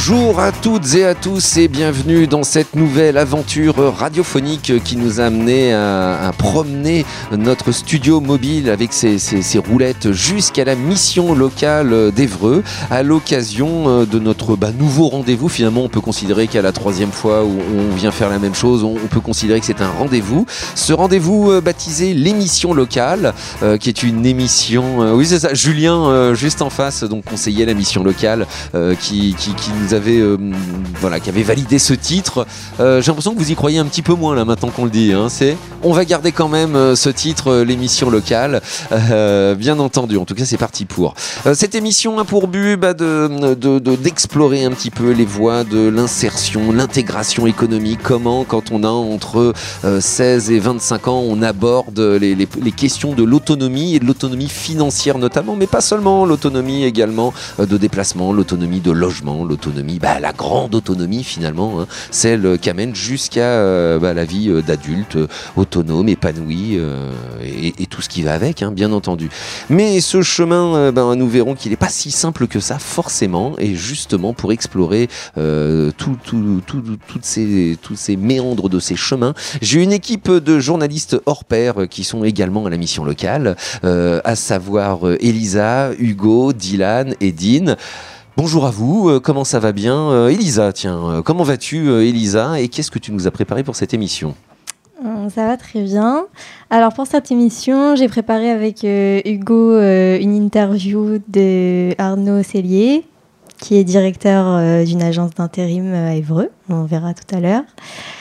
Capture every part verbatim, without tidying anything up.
Bonjour à toutes et à tous et bienvenue dans cette nouvelle aventure radiophonique qui nous a amené à, à promener notre studio mobile avec ses, ses, ses roulettes jusqu'à la mission locale d'Évreux à l'occasion de notre bah, nouveau rendez-vous. Finalement, on peut considérer qu'à la troisième fois où on vient faire la même chose, on, on peut considérer que c'est un rendez-vous. Ce rendez-vous euh, baptisé l'émission locale, euh, qui est une émission, euh, oui c'est ça, Julien euh, juste en face, donc conseiller la mission locale, euh, qui, qui, qui nous avait, euh, voilà, qui avait validé ce titre. Euh, j'ai l'impression que vous y croyez un petit peu moins là maintenant qu'on le dit. Hein. C'est, on va garder quand même euh, ce titre, euh, l'émission locale, euh, bien entendu. En tout cas, c'est parti pour. Euh, cette émission a pour but bah, de, de, de, d'explorer un petit peu les voies de l'insertion, l'intégration économique. Comment, quand on a entre euh, seize et vingt-cinq ans, on aborde les, les, les questions de l'autonomie et de l'autonomie financière notamment, mais pas seulement, l'autonomie également euh, de déplacement, l'autonomie de logement, l'autonomie, bah, la grande autonomie finalement, hein, celle qui amène jusqu'à euh, bah, la vie euh, d'adulte euh, autonome, épanoui euh, et, et tout ce qui va avec, hein, bien entendu. Mais ce chemin, euh, bah, nous verrons qu'il n'est pas si simple que ça forcément, et justement pour explorer euh, tout, tout, tout, toutes ces, tous ces méandres de ces chemins, j'ai une équipe de journalistes hors pair qui sont également à la mission locale, euh, à savoir euh, Elisa, Hugo, Dylan et Dean. Bonjour à vous, euh, comment ça va bien euh, Elisa, tiens, euh, comment vas-tu euh, Elisa, et qu'est-ce que tu nous as préparé pour cette émission ? Ça va très bien. Alors pour cette émission, j'ai préparé avec euh, Hugo euh, une interview de Arnaud Cellier, qui est directeur euh, d'une agence d'intérim à Évreux, on verra tout à l'heure.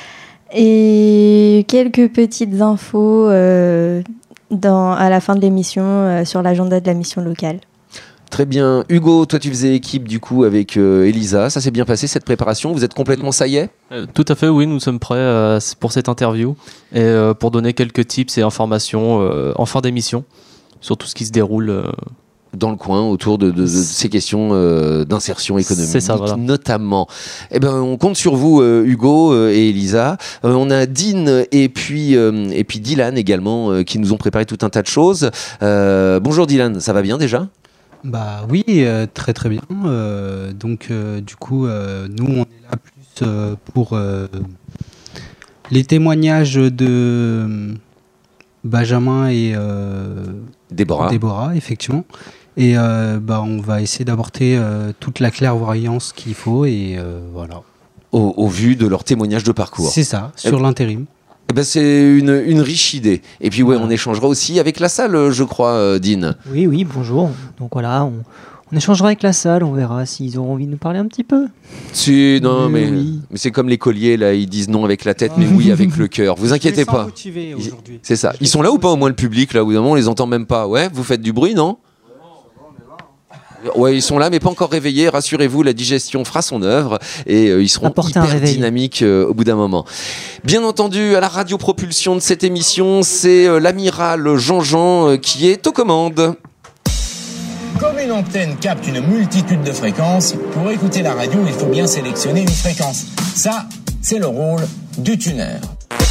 Et quelques petites infos euh, dans, à la fin de l'émission euh, sur l'agenda de la mission locale. Très bien. Hugo, toi tu faisais équipe du coup avec euh, Elisa. Ça s'est bien passé cette préparation? Vous êtes complètement ça y est? euh, Tout à fait, oui, nous sommes prêts euh, pour cette interview et euh, pour donner quelques tips et informations euh, en fin d'émission sur tout ce qui se déroule euh... dans le coin autour de, de, de ces questions euh, d'insertion économique. C'est ça, voilà. Notamment. Eh ben, on compte sur vous, euh, Hugo euh, et Elisa. Euh, on a Dean et puis, euh, et puis Dylan également euh, qui nous ont préparé tout un tas de choses. Euh, bonjour Dylan, ça va bien déjà? Bah oui, euh, très très bien. Euh, donc euh, du coup, euh, nous on est là plus euh, pour euh, les témoignages de Benjamin et euh, Déborah. Déborah, effectivement. Et euh, bah on va essayer d'apporter euh, toute la clairvoyance qu'il faut et euh, voilà. Au, au vu de leur témoignage de parcours. C'est ça, sur eh l'intérim. Eh ben c'est une, une riche idée. Et puis ouais, voilà. On échangera aussi avec la salle, je crois, euh, Dean. Oui, oui, bonjour. Donc voilà, on, on échangera avec la salle, on verra s'ils auront envie de nous parler un petit peu. Si, non, oui, mais, oui. mais c'est comme les colliers, là, ils disent non avec la tête, mais oui avec le cœur. Vous inquiétez pas. Motivés aujourd'hui. C'est ça. Ils sont là ou pas au moins le public, là, au bout d'un moment, on les entend même pas. Ouais, vous faites du bruit, non ? Ouais, ils sont là, mais pas encore réveillés. Rassurez-vous, la digestion fera son œuvre et euh, ils seront Apporter hyper dynamiques euh, au bout d'un moment. Bien entendu, à la radiopropulsion de cette émission, c'est euh, l'amiral Jean-Jean euh, qui est aux commandes. Comme une antenne capte une multitude de fréquences, pour écouter la radio, il faut bien sélectionner une fréquence. Ça, c'est le rôle du tuneur.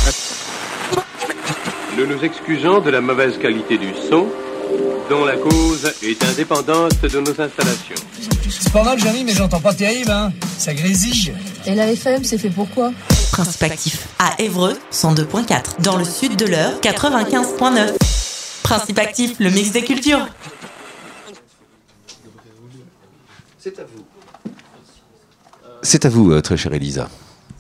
Nous nous excusons de la mauvaise qualité du son, dont la cause est indépendante de nos installations. C'est pas mal, Johnny, mais j'entends pas terrible, hein. Ça grésille. Et la F M, c'est fait pour quoi? Principe actif à Évreux, cent deux virgule quatre. Dans le sud de l'Eure, quatre-vingt-quinze virgule neuf. Principe actif, le mix des cultures. C'est à vous. C'est à vous, euh, très chère Elisa.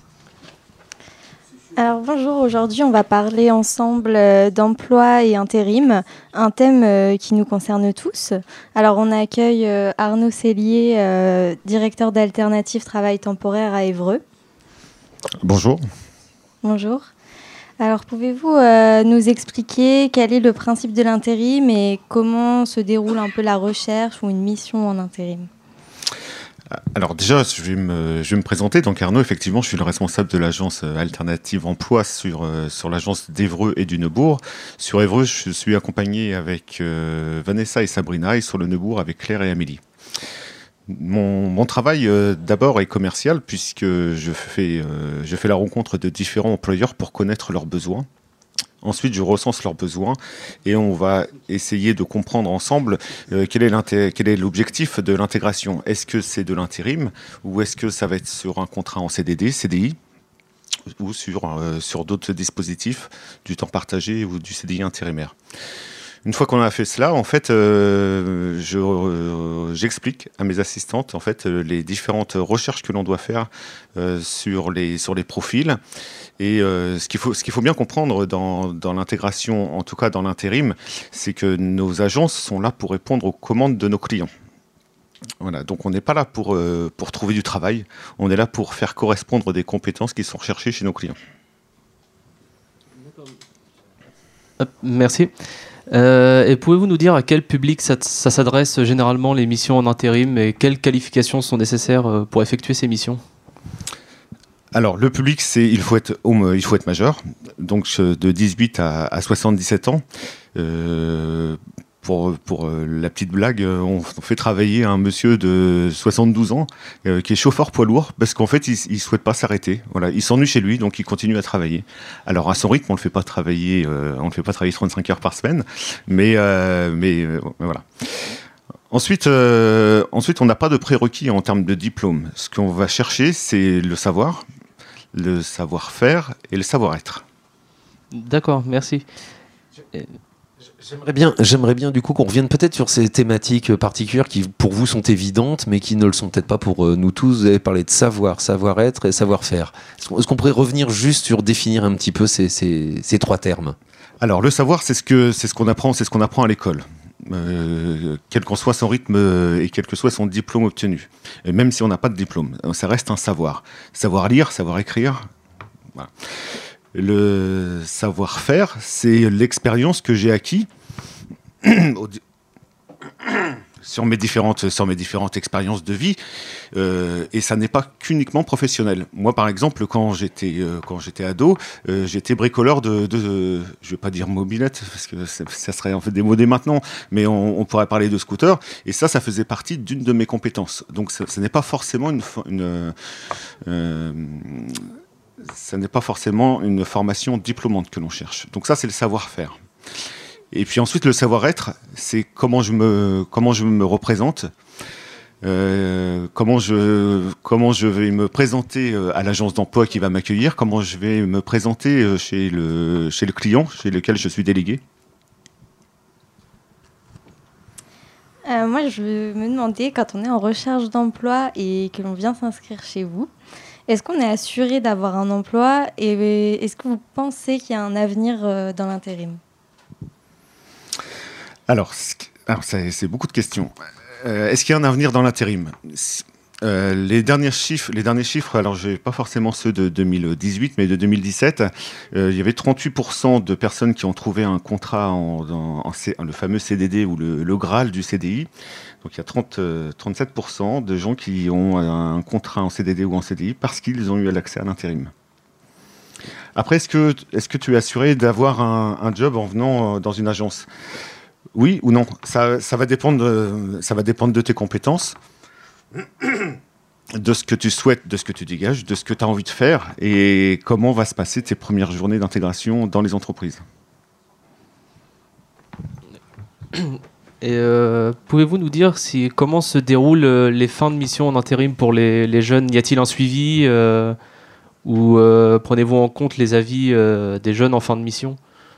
Alors bonjour, aujourd'hui on va parler ensemble euh, d'emploi et intérim, un thème euh, qui nous concerne tous. Alors on accueille euh, Arnaud Cellier, euh, directeur d'Alternative Travail Temporaire à Évreux. Bonjour. Bonjour. Alors pouvez-vous euh, nous expliquer quel est le principe de l'intérim et comment se déroule un peu la recherche ou une mission en intérim ? Alors déjà, je vais, me, je vais me présenter. Donc Arnaud, effectivement, je suis le responsable de l'agence Alternative Emploi sur, euh, sur l'agence d'Évreux et du Neubourg. Sur Évreux, je suis accompagné avec euh, Vanessa et Sabrina, et sur le Neubourg avec Claire et Amélie. Mon, mon travail euh, d'abord est commercial, puisque je fais, euh, je fais la rencontre de différents employeurs pour connaître leurs besoins. Ensuite, je recense leurs besoins et on va essayer de comprendre ensemble euh, quel est l'inté- quel est l'objectif de l'intégration. Est-ce que c'est de l'intérim ou est-ce que ça va être sur un contrat en C D D, C D I ou sur, euh, sur d'autres dispositifs, du temps partagé ou du C D I intérimaire. Une fois qu'on a fait cela, en fait, euh, je, euh, j'explique à mes assistantes en fait, euh, les différentes recherches que l'on doit faire euh, sur, les, sur les profils. Et euh, ce qu'il faut, ce qu'il faut bien comprendre dans, dans l'intégration, en tout cas dans l'intérim, c'est que nos agences sont là pour répondre aux commandes de nos clients. Voilà, donc on n'est pas là pour, euh, pour trouver du travail, on est là pour faire correspondre des compétences qui sont recherchées chez nos clients. Hop, merci. Euh, et pouvez-vous nous dire à quel public ça, ça s'adresse généralement les missions en intérim et quelles qualifications sont nécessaires pour effectuer ces missions ? Alors le public, c'est il faut être homme, il faut être majeur, donc de dix-huit à, à soixante-dix-sept ans. Euh, pour pour euh, la petite blague, on fait travailler un monsieur de soixante-douze ans euh, qui est chauffeur poids lourd parce qu'en fait il, il souhaite pas s'arrêter. Voilà, il s'ennuie chez lui, donc il continue à travailler. Alors à son rythme, on le fait pas travailler, euh, on le fait pas travailler trente-cinq heures par semaine, mais euh, mais euh, voilà. Ensuite, euh, ensuite, on n'a pas de prérequis en termes de diplôme. Ce qu'on va chercher, c'est le savoir, le savoir-faire et le savoir-être. D'accord, merci. Et... J'aimerais bien, j'aimerais bien du coup qu'on revienne peut-être sur ces thématiques particulières qui pour vous sont évidentes mais qui ne le sont peut-être pas pour nous tous. Vous avez parlé de savoir, savoir-être et savoir-faire. Est-ce qu'on, est-ce qu'on pourrait revenir juste sur définir un petit peu ces, ces, ces trois termes ? Alors le savoir, c'est ce que c'est ce qu'on apprend, c'est ce qu'on apprend à l'école. Euh, quel qu'en soit son rythme euh, et quel que soit son diplôme obtenu. Et même si on n'a pas de diplôme, ça reste un savoir. Savoir lire, savoir écrire. Voilà. Le savoir-faire, c'est l'expérience que j'ai acquis sur mes différentes, sur mes différentes expériences de vie, euh, et ça n'est pas qu'uniquement professionnel. Moi, par exemple, quand j'étais, euh, quand j'étais ado, euh, j'étais bricoleur de, de, de, je vais pas dire mobilette, parce que ça serait en fait démodé maintenant, mais on, on pourrait parler de scooter, et ça, ça faisait partie d'une de mes compétences. Donc, ça, ça n'est pas forcément une, une euh, ça n'est pas forcément une formation diplômante que l'on cherche. Donc ça, c'est le savoir-faire. Et puis ensuite, le savoir-être, c'est comment je me, comment je me représente, euh, comment, je, comment je vais me présenter à l'agence d'emploi qui va m'accueillir, comment je vais me présenter chez le, chez le client, chez lequel je suis délégué. Euh, moi, je me demandais, quand on est en recherche d'emploi et que l'on vient s'inscrire chez vous, est-ce qu'on est assuré d'avoir un emploi et est-ce que vous pensez qu'il y a un avenir dans l'intérim ? Alors, alors c'est, c'est beaucoup de questions. Euh, est-ce qu'il y a un avenir dans l'intérim ? euh, les, derniers chiffres, les derniers chiffres, alors je n'ai pas forcément ceux de deux mille dix-huit, mais de deux mille dix-sept, euh, il y avait trente-huit pour cent de personnes qui ont trouvé un contrat en, en, en C, le fameux C D D ou le, le Graal du C D I. Donc il y a trente, trente-sept pour cent de gens qui ont un contrat en C D D ou en C D I parce qu'ils ont eu l'accès à l'intérim. Après, est-ce que, est-ce que tu es assuré d'avoir un, un job en venant dans une agence ? Oui ou non, ça, ça, va dépendre de, ça va dépendre de tes compétences, de ce que tu souhaites, de ce que tu dégages, de ce que tu as envie de faire et comment va se passer tes premières journées d'intégration dans les entreprises. Et euh, pouvez-vous nous dire si, comment se déroulent euh, les fins de mission en intérim pour les, les jeunes ? Y a-t-il un suivi euh, ou euh, prenez-vous en compte les avis euh, des jeunes en fin de mission ?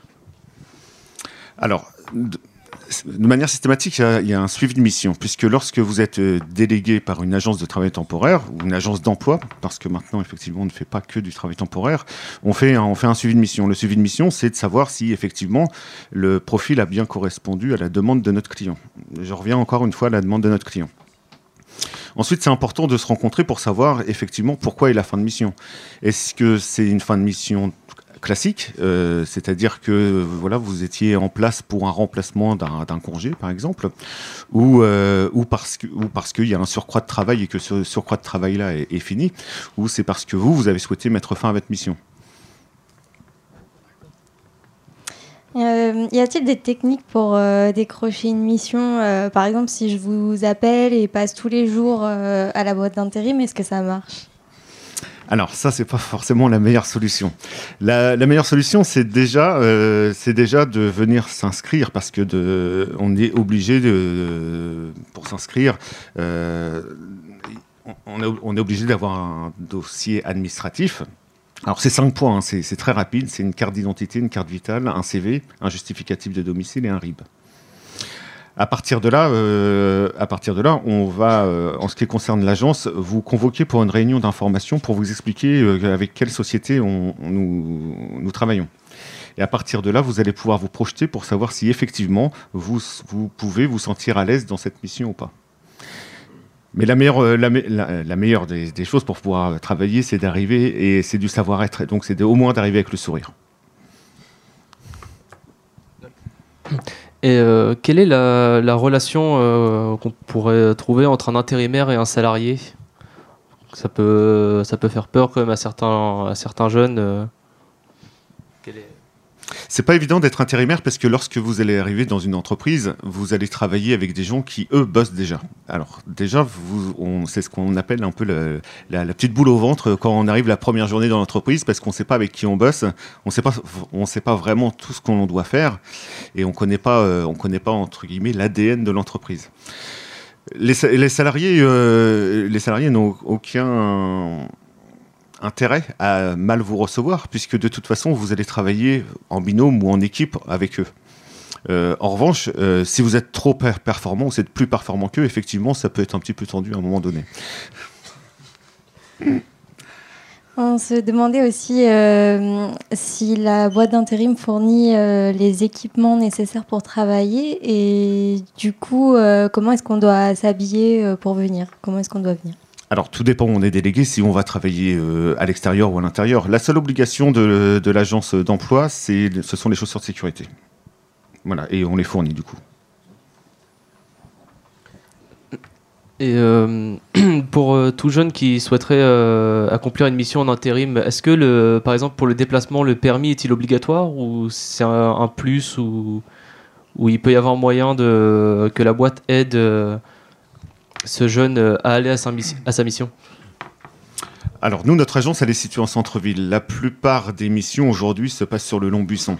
Alors, de, de manière systématique, il y, a, il y a un suivi de mission, puisque lorsque vous êtes délégué par une agence de travail temporaire ou une agence d'emploi, parce que maintenant, effectivement, on ne fait pas que du travail temporaire, on fait, un, on fait un suivi de mission. Le suivi de mission, c'est de savoir si, effectivement, le profil a bien correspondu à la demande de notre client. Je reviens encore une fois à la demande de notre client. Ensuite, c'est important de se rencontrer pour savoir, effectivement, pourquoi est la fin de mission. Est-ce que c'est une fin de mission classique, euh, c'est-à-dire que voilà, vous étiez en place pour un remplacement d'un, d'un congé, par exemple, ou, euh, ou parce que, ou parce qu'il y a un surcroît de travail et que ce surcroît de travail-là est, est fini, ou c'est parce que vous, vous avez souhaité mettre fin à votre mission. Euh, y a-t-il des techniques pour euh, décrocher une mission euh, par exemple, si je vous appelle et passe tous les jours euh, à la boîte d'intérim, est-ce que ça marche ? Alors ça, c'est pas forcément la meilleure solution. La, la meilleure solution, c'est déjà, euh, c'est déjà de venir s'inscrire parce que de, on est obligé de, pour s'inscrire, euh, on, est, on est obligé d'avoir un dossier administratif. Alors c'est cinq points, hein, c'est, c'est très rapide. C'est une carte d'identité, une carte vitale, un C V, un justificatif de domicile et un R I B. À partir de là, euh, à partir de là, on va, euh, en ce qui concerne l'agence, vous convoquer pour une réunion d'information pour vous expliquer euh, avec quelle société on, on, nous, nous travaillons. Et à partir de là, vous allez pouvoir vous projeter pour savoir si effectivement vous, vous pouvez vous sentir à l'aise dans cette mission ou pas. Mais la meilleure, la, la, la meilleure des, des choses pour pouvoir travailler, c'est d'arriver et c'est du savoir-être. Donc c'est de, au moins d'arriver avec le sourire. Et euh, quelle est la, la relation euh, qu'on pourrait trouver entre un intérimaire et un salarié ? Ça peut, ça peut faire peur quand même à certains, à certains jeunes. Euh. Quelle est... C'est pas évident d'être intérimaire parce que lorsque vous allez arriver dans une entreprise, vous allez travailler avec des gens qui, eux, bossent déjà. Alors déjà, vous, on, c'est ce qu'on appelle un peu le, la, la petite boule au ventre quand on arrive la première journée dans l'entreprise parce qu'on sait pas avec qui on bosse, on sait pas, on sait pas vraiment tout ce qu'on doit faire et on connaît pas, euh, on connaît pas entre guillemets l'A D N de l'entreprise. Les, les salariés, euh, les salariés n'ont aucun intérêt à mal vous recevoir, puisque de toute façon, vous allez travailler en binôme ou en équipe avec eux. Euh, en revanche, euh, si vous êtes trop per- performant ou vous êtes plus performant qu'eux, effectivement, ça peut être un petit peu tendu à un moment donné. On se demandait aussi euh, si la boîte d'intérim fournit euh, les équipements nécessaires pour travailler et du coup, euh, comment est-ce qu'on doit s'habiller pour venir ? Comment est-ce qu'on doit venir ? Alors, tout dépend où on est délégué, si on va travailler euh, à l'extérieur ou à l'intérieur. La seule obligation de, de l'agence d'emploi, c'est, ce sont les chaussures de sécurité. Voilà, et on les fournit du coup. Et euh, pour euh, tout jeune qui souhaiterait euh, accomplir une mission en intérim, est-ce que, le, par exemple, pour le déplacement, le permis est-il obligatoire ou c'est un, un plus ou, ou il peut y avoir moyen de, que la boîte aide euh, ce jeune à aller à sa, à sa mission ? Alors nous, notre agence, elle est située en centre-ville. La plupart des missions aujourd'hui se passent sur le Long-Buisson.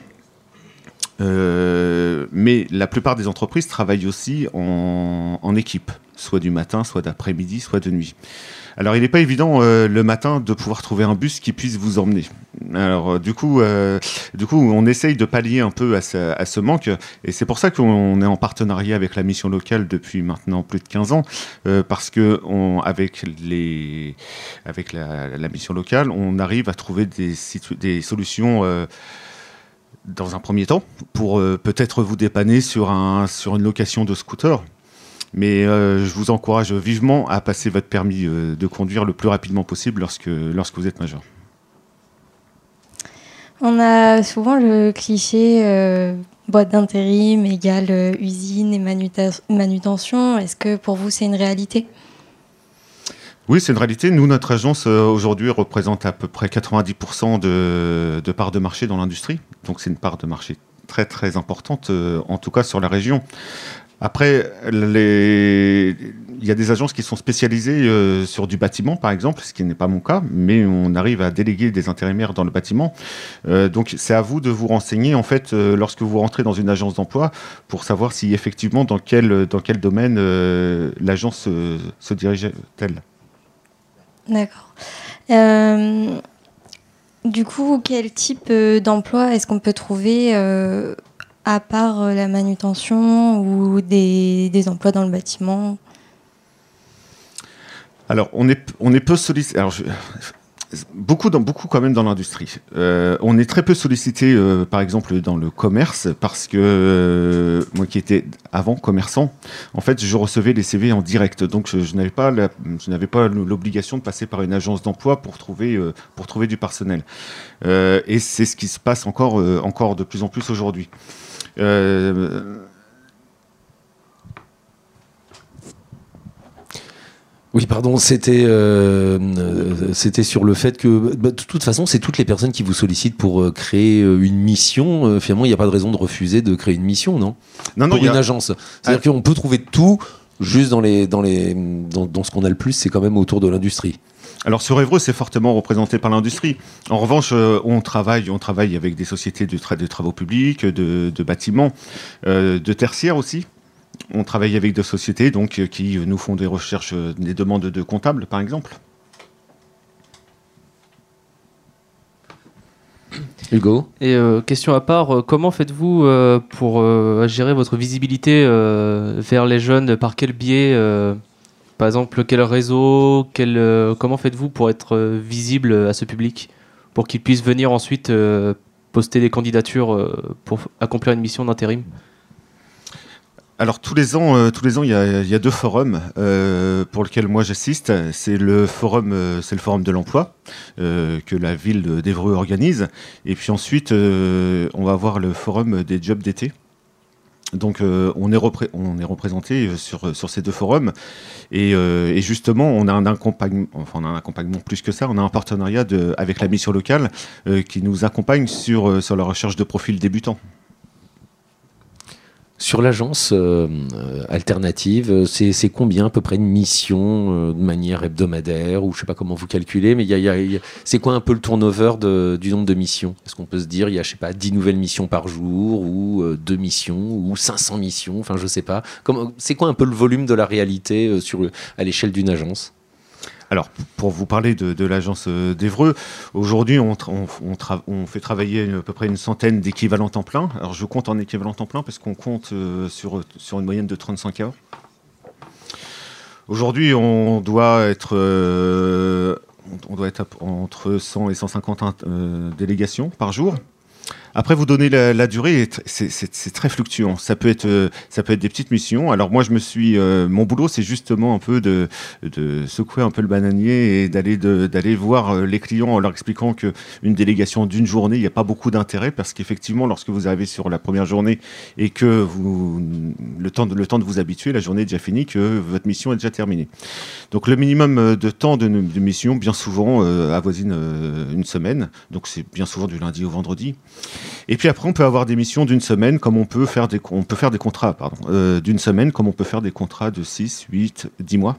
Euh, mais la plupart des entreprises travaillent aussi en, en équipe, soit du matin, soit d'après-midi, soit de nuit. Alors il n'est pas évident euh, le matin de pouvoir trouver un bus qui puisse vous emmener. Alors euh, du coup, euh, du coup, on essaye de pallier un peu à ce, à ce manque, et c'est pour ça qu'on est en partenariat avec la mission locale depuis maintenant plus de quinze ans, euh, parce que on, avec les, avec la, la mission locale, on arrive à trouver des, situ- des solutions. Euh, dans un premier temps, pour euh, peut-être vous dépanner sur, un, sur une location de scooter. Mais euh, je vous encourage vivement à passer votre permis euh, de conduire le plus rapidement possible lorsque, lorsque vous êtes majeur. On a souvent le cliché euh, boîte d'intérim égale euh, usine et manuta- manutention. Est-ce que pour vous, c'est une réalité ? Oui, c'est une réalité. Nous, notre agence, euh, aujourd'hui, représente à peu près quatre-vingt-dix pour cent de, de part de marché dans l'industrie. Donc, c'est une part de marché très, très importante, euh, en tout cas sur la région. Après, les... il y a des agences qui sont spécialisées euh, sur du bâtiment, par exemple, ce qui n'est pas mon cas, mais on arrive à déléguer des intérimaires dans le bâtiment. Euh, donc, c'est à vous de vous renseigner, en fait, euh, lorsque vous rentrez dans une agence d'emploi, pour savoir si, effectivement, dans quel, dans quel domaine euh, l'agence euh, se dirige-t-elle. D'accord. Euh, du coup, quel type euh, d'emploi est-ce qu'on peut trouver euh, à part euh, la manutention ou des, des emplois dans le bâtiment ? Alors, on est, on est peu sollicité. Alors, je... Beaucoup, dans, beaucoup quand même dans l'industrie. Euh, on est très peu sollicité, euh, par exemple, dans le commerce, parce que euh, moi qui étais avant commerçant, en fait, je recevais les C V en direct. Donc, je, je n'avais pas, la, je n'avais pas l'obligation de passer par une agence d'emploi pour trouver, euh, pour trouver du personnel. Euh, et c'est ce qui se passe encore, euh, encore de plus en plus aujourd'hui. Euh, Oui, pardon, c'était, euh, c'était sur le fait que, bah, de toute façon, c'est toutes les personnes qui vous sollicitent pour euh, créer une mission. Euh, finalement, il n'y a pas de raison de refuser de créer une mission, non ? Non, non, pour une a... agence. C'est-à-dire ah. qu'on peut trouver tout, juste dans, les, dans, les, dans, dans ce qu'on a le plus, c'est quand même autour de l'industrie. Alors sur Évreux, c'est fortement représenté par l'industrie. En revanche, euh, on travaille, on travaille avec des sociétés de, tra- de travaux publics, de, de bâtiments, euh, de tertiaires aussi. On travaille avec des sociétés donc, euh, qui nous font des recherches, euh, des demandes de comptables, par exemple. Hugo ? Et euh, question à part, euh, comment faites-vous euh, pour euh, gérer votre visibilité euh, vers les jeunes ? Par quel biais euh, Par exemple, quel réseau quel, euh, Comment faites-vous pour être euh, visible à ce public ? Pour qu'ils puissent venir ensuite euh, poster des candidatures euh, pour f- accomplir une mission d'intérim ? Alors tous les ans, euh, tous les ans, il y a, il y a deux forums euh, pour lesquels moi j'assiste. C'est le forum, euh, c'est le forum de l'emploi euh, que la ville d'Évreux organise, et puis ensuite euh, on va avoir le forum des jobs d'été. Donc euh, on, est repré- on est représenté sur, sur ces deux forums, et, euh, et justement on a un accompagnement, enfin on a un accompagnement plus que ça, on a un partenariat de, avec la mission locale euh, qui nous accompagne sur, sur la recherche de profils débutants. Sur l'agence euh, euh, alternative, c'est, c'est combien à peu près une mission euh, de manière hebdomadaire, ou je sais pas comment vous calculez, mais il y a, il y a, il y a- c'est quoi un peu le turnover de, du nombre de missions ? Est-ce qu'on peut se dire il y a je sais pas dix nouvelles missions par jour, ou euh, deux missions, ou cinq cents missions, enfin je sais pas. Comment, c'est quoi un peu le volume de la réalité euh, sur, à l'échelle d'une agence ? Alors, pour vous parler de, de l'agence euh, d'Évreux, aujourd'hui, on, tra- on, on, tra- on fait travailler une- à peu près une centaine d'équivalents temps plein. Alors, je compte en équivalent temps plein parce qu'on compte euh, sur, sur une moyenne de trente-cinq heures. Aujourd'hui, on doit être, euh, on doit être à- entre cent et cent cinquante euh, délégations par jour. Après, vous donnez la, la durée, c'est, c'est, c'est très fluctuant. Ça peut être, euh, ça peut être des petites missions. Alors moi, je me suis, euh, mon boulot, c'est justement un peu de, de secouer un peu le bananier et d'aller, de, d'aller voir euh, les clients en leur expliquant que une délégation d'une journée, il n'y a pas beaucoup d'intérêt parce qu'effectivement, lorsque vous arrivez sur la première journée et que vous, le temps de, le temps de vous habituer, la journée est déjà finie, que votre mission est déjà terminée. Donc le minimum de temps de, de mission, bien souvent, euh, avoisine euh, une semaine. Donc c'est bien souvent du lundi au vendredi. Et puis après, on peut avoir des missions d'une semaine, comme on peut faire des, on peut faire des contrats pardon, euh, d'une semaine, comme on peut faire des contrats de six, huit, dix mois.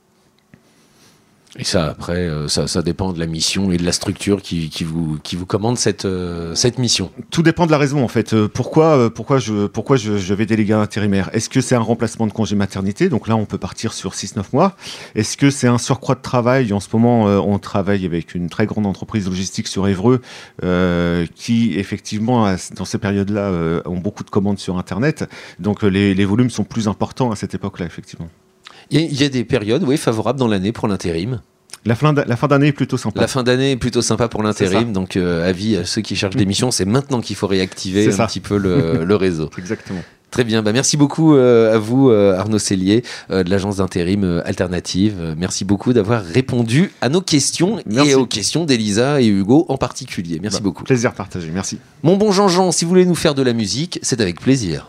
Et ça, après, euh, ça, ça dépend de la mission et de la structure qui, qui, vous, qui vous commande cette, euh, cette mission. Tout dépend de la raison, en fait. Euh, pourquoi euh, pourquoi, je, pourquoi je, je vais déléguer un intérimaire ? Est-ce que c'est un remplacement de congé maternité ? Donc là, on peut partir sur six neuf mois. Est-ce que c'est un surcroît de travail ? En ce moment, euh, on travaille avec une très grande entreprise logistique sur Évreux euh, qui, effectivement, a, dans ces périodes-là, euh, ont beaucoup de commandes sur Internet. Donc euh, les, les volumes sont plus importants à cette époque-là, effectivement. Il y, a, il y a des périodes oui, favorables dans l'année pour l'intérim. La fin, la fin d'année est plutôt sympa. La fin d'année est plutôt sympa pour l'intérim, donc euh, avis à ceux qui cherchent des missions, c'est maintenant qu'il faut réactiver C'est un ça. petit peu le, le réseau. Exactement. Très bien, bah merci beaucoup euh, à vous euh, Arnaud Cellier euh, de l'agence d'intérim euh, alternative. Euh, merci beaucoup d'avoir répondu à nos questions Merci. et aux questions d'Elisa et Hugo en particulier. Merci Bah, beaucoup. Plaisir partagé, merci. Mon bon Jean-Jean, si vous voulez nous faire de la musique, c'est avec plaisir.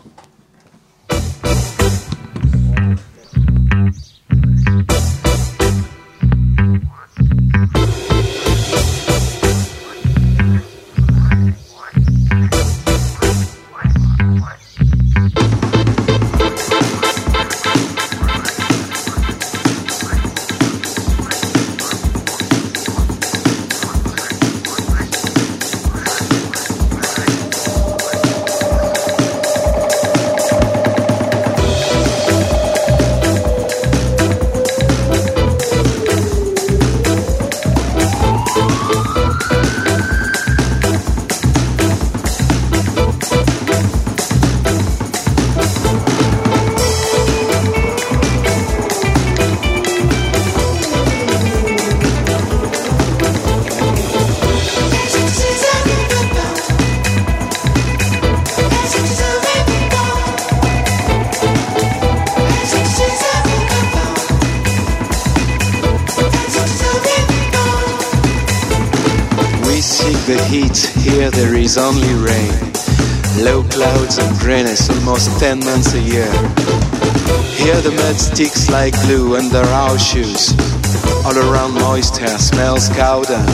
The heat, here there is only rain. Low clouds and grayness almost ten months a year. Here the mud sticks like glue under our shoes. All around moist hair smells cow dung.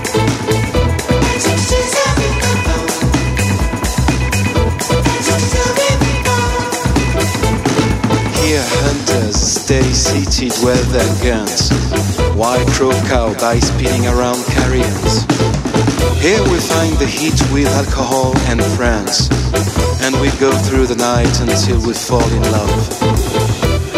Just city dwell their guns. White crow cowboys spinning around carrions. Here we find the heat with alcohol and friends, and we go through the night until we fall in love.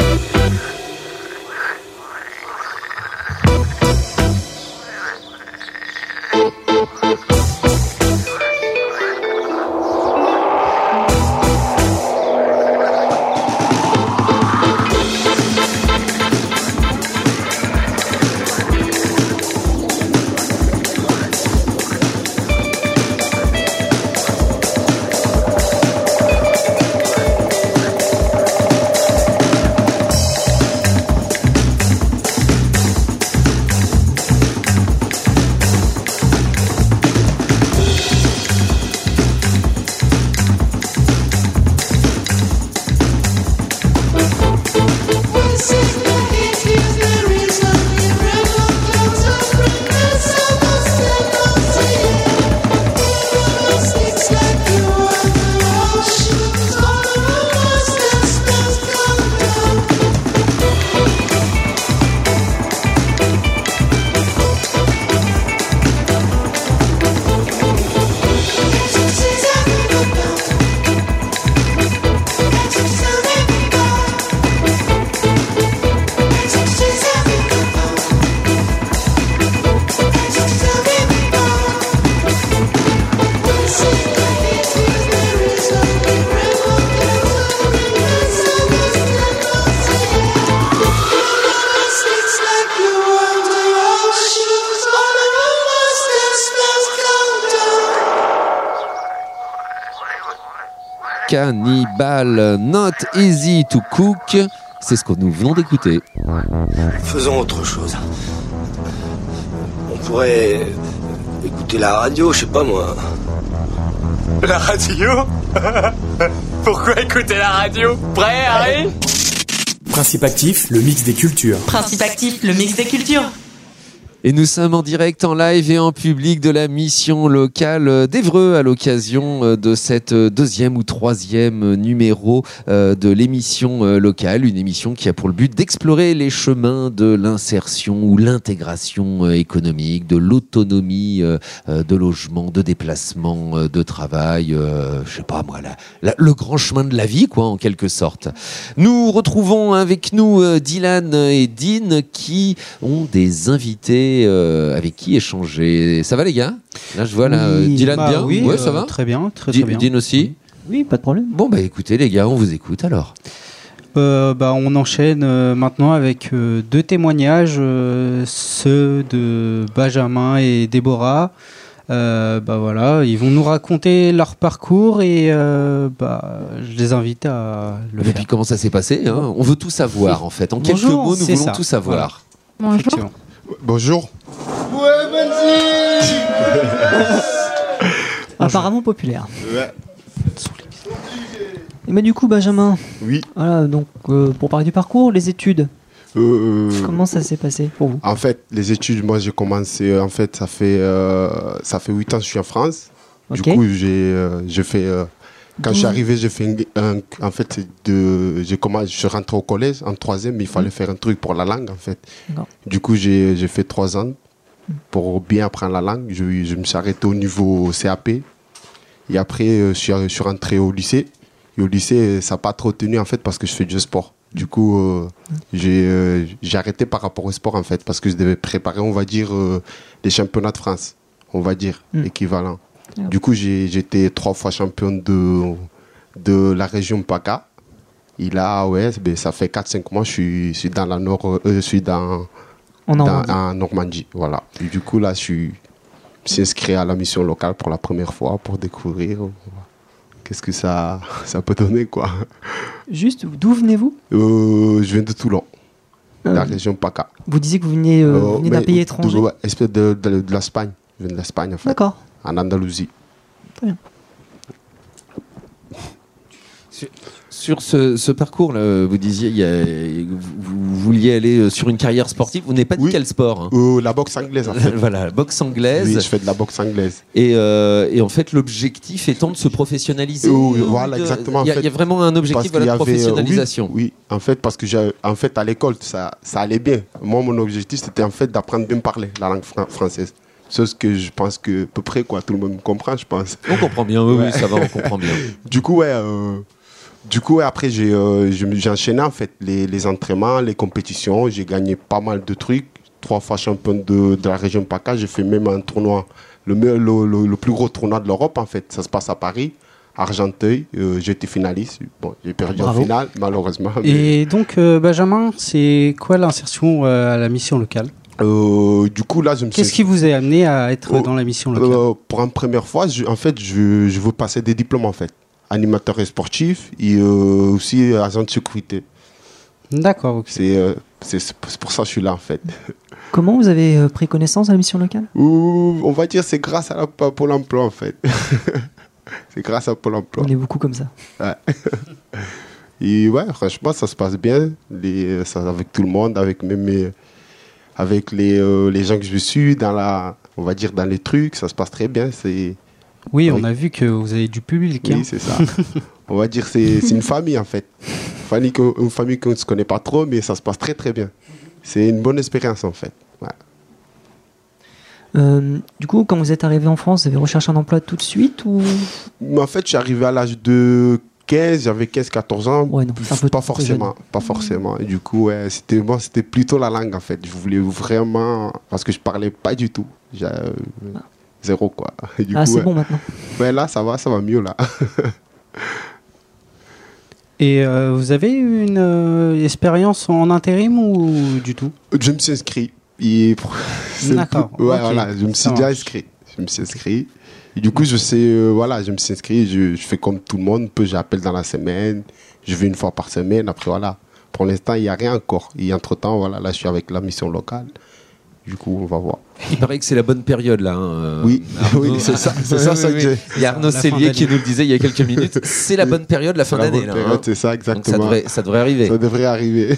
Cannibal, Not Easy to Cook, c'est ce que nous venons d'écouter. Faisons autre chose. On pourrait écouter la radio, je sais pas moi. La radio? Pourquoi écouter la radio? Prêt, Harry? Principe actif, le mix des cultures. Principe actif, le mix des cultures. Et nous sommes en direct, en live et en public de la mission locale d'Évreux à l'occasion de cette deuxième ou troisième numéro de l'émission locale, une émission qui a pour le but d'explorer les chemins de l'insertion ou l'intégration économique, de l'autonomie de logement, de déplacement, de travail, je sais pas moi, la, la, le grand chemin de la vie quoi en quelque sorte. Nous retrouvons avec nous Dylan et Dean qui ont des invités Euh, avec qui échanger. Ça va les gars? Là je vois là, oui, Dylan bah, bien oui, ouais, euh, ça va très bien, très, D- très bien. Dean aussi? Oui, pas de problème. Bon bah écoutez les gars, on vous écoute alors. Euh, bah, on enchaîne euh, maintenant avec euh, deux témoignages, euh, ceux de Benjamin et Déborah. Euh, bah voilà, ils vont nous raconter leur parcours et euh, bah, je les invite à le Et faire. puis comment ça s'est passé hein? On veut tout savoir en fait. En quelques Bonjour, mots, nous c'est voulons ça. tout savoir. Bonjour. Effectivement. Bonjour. Ouais, vas-y. Apparemment populaire. Ouais. Et mais du coup, Benjamin. Oui. Voilà, donc euh, pour parler du parcours, les études. Euh, Comment ça s'est passé pour vous? En fait, les études, moi, j'ai commencé. En fait, ça fait euh, ça fait huit ans que je suis en France. Ok. Du coup, j'ai euh, j'ai fait. Euh, quand je suis arrivé, j'ai fait un, un- en fait c'est de j'ai commencé, je suis rentré au collège en troisième, mais il fallait faire un truc pour la langue en fait. D'accord. Du coup, j'ai j'ai fait trois ans pour bien apprendre la langue. Je, je me suis arrêté au niveau C A P et après euh, je suis je suis rentré au lycée. Et au lycée, ça n'a pas trop tenu en fait parce que je fais du sport. Du coup, euh, j'ai euh, j'ai arrêté par rapport au sport en fait parce que je devais préparer, on va dire, euh, les championnats de France, on va dire, Mm. équivalent. Ouais. Du coup, j'ai j'étais trois fois champion de, de la région PACA. Et là, ouais, ben, ça fait quatre cinq mois, je suis, je suis dans la Nord, euh, je suis dans, En dans- Normandie. en Normandie. Voilà. Et du coup, là, je suis, je suis inscrit à la mission locale pour la première fois pour découvrir euh, qu'est-ce que ça, ça peut donner, quoi. Juste, d'où venez-vous? Euh, je viens de Toulon, Euh, la région PACA. Vous disiez que vous venez, euh, vous venez d'un mais- pays de- étranger. ouais, espèce de, de, de l'Espagne. Je viens de l'Espagne, en fait. D'accord. En Andalousie. Sur, sur ce, ce parcours-là, vous disiez, il y a, vous, vous vouliez aller sur une carrière sportive. Vous n'avez pas dit Oui. quel sport, hein. Euh, La boxe anglaise, en fait. Voilà, la boxe anglaise. Oui, je fais de la boxe anglaise. Et, euh, et en fait, l'objectif étant de se professionnaliser. Oui, ou voilà, de- exactement. Il y, a- en fait. il y a vraiment un objectif, Parce voilà, de qu'il y avait, euh, professionnalisation. oui, oui, en fait, parce que j'ai- en fait, à l'école, ça, ça allait bien. Moi, mon objectif, c'était en fait d'apprendre bien parler la langue fran- française. C'est ce que je pense que, à peu près, quoi, tout le monde me comprend, je pense. On comprend bien, oui, Ouais. oui, ça va, on comprend bien. Du coup, ouais, euh, du coup, ouais, après, j'ai euh, je me- j'ai enchaîné, en fait, les, les entraînements, les compétitions. J'ai gagné pas mal de trucs. Trois fois champion de, de la région PACA. J'ai fait même un tournoi, le, meilleur- le, le, le plus gros tournoi de l'Europe, en fait. Ça se passe à Paris, Argenteuil. Euh, j'ai été finaliste. Bon, j'ai perdu Bravo. en finale, malheureusement. mais- Et donc, euh, Benjamin, c'est quoi l'insertion euh, à la mission locale? Euh, du coup, là, je me suis... Qu'est-ce qui vous a amené à être Oh, dans la mission locale? Euh, pour une première fois, je- en fait, je, je veux passer des diplômes, en fait. Animateur et sportif et euh, aussi agent de sécurité. D'accord, ok. C'est euh, c'est c'est pour ça que je suis là, en fait. Comment vous avez euh, pris connaissance de la mission locale? Ouh, on va dire c'est grâce à, la, à Pôle emploi, en fait. C'est grâce à Pôle emploi. On est beaucoup comme ça. Ouais. Et ouais, franchement, ça se passe bien. Les, ça, avec tout le monde, avec même mes- avec les, euh, les gens que je suis, dans la, on va dire dans les trucs, ça se passe très bien. C'est Oui, on a vu que vous avez du public. Oui, hein. c'est ça. On va dire c'est c'est une famille, en fait. Famille que- Une famille qu'on ne se connaît pas trop, mais ça se passe très très bien. C'est une bonne expérience, en fait. Ouais. Euh, du coup, quand vous êtes arrivé en France, vous avez recherché un emploi tout de suite ou Mais en fait, je suis arrivé à l'âge de quinze, j'avais quinze quatorze ans. Ouais, non, c'est un peu- pas un peu forcément, jeune. pas forcément. Et du coup, ouais, c'était moi, c'était plutôt la langue, en fait. Je voulais vraiment, parce que je parlais pas du tout. J'ai, euh, zéro, quoi. Et du Ah, coup, c'est ouais. bon maintenant. Ouais, là, ça va, ça va mieux, là. Et euh, vous avez eu une euh, expérience en intérim ou du tout? Je me suis inscrit. Et pour- c'est D'accord, un peu- Ouais, ok, voilà, je me suis ça déjà marche. inscrit. Je me suis inscrit. Et du coup, je sais, euh, voilà, je me suis inscrit. Je, je fais comme tout le monde. Peu, j'appelle dans la semaine. Je vais une fois par semaine. Après, voilà. Pour l'instant, il n'y a rien encore. Et entre-temps, voilà, là, je suis avec la mission locale. Du coup, on va voir. Il paraît que c'est la bonne période là. hein. Oui, Arnaud- oui, c'est ça, c'est ça, Oui, ça oui, que oui. j'ai. Il y a Arnaud La fin Cellier qui d'année. nous le disait il y a quelques minutes. C'est la bonne période, la fin C'est la d'année bonne là. période, hein. c'est ça, Donc ça exactement. devrait, ça devrait arriver. Ça devrait arriver.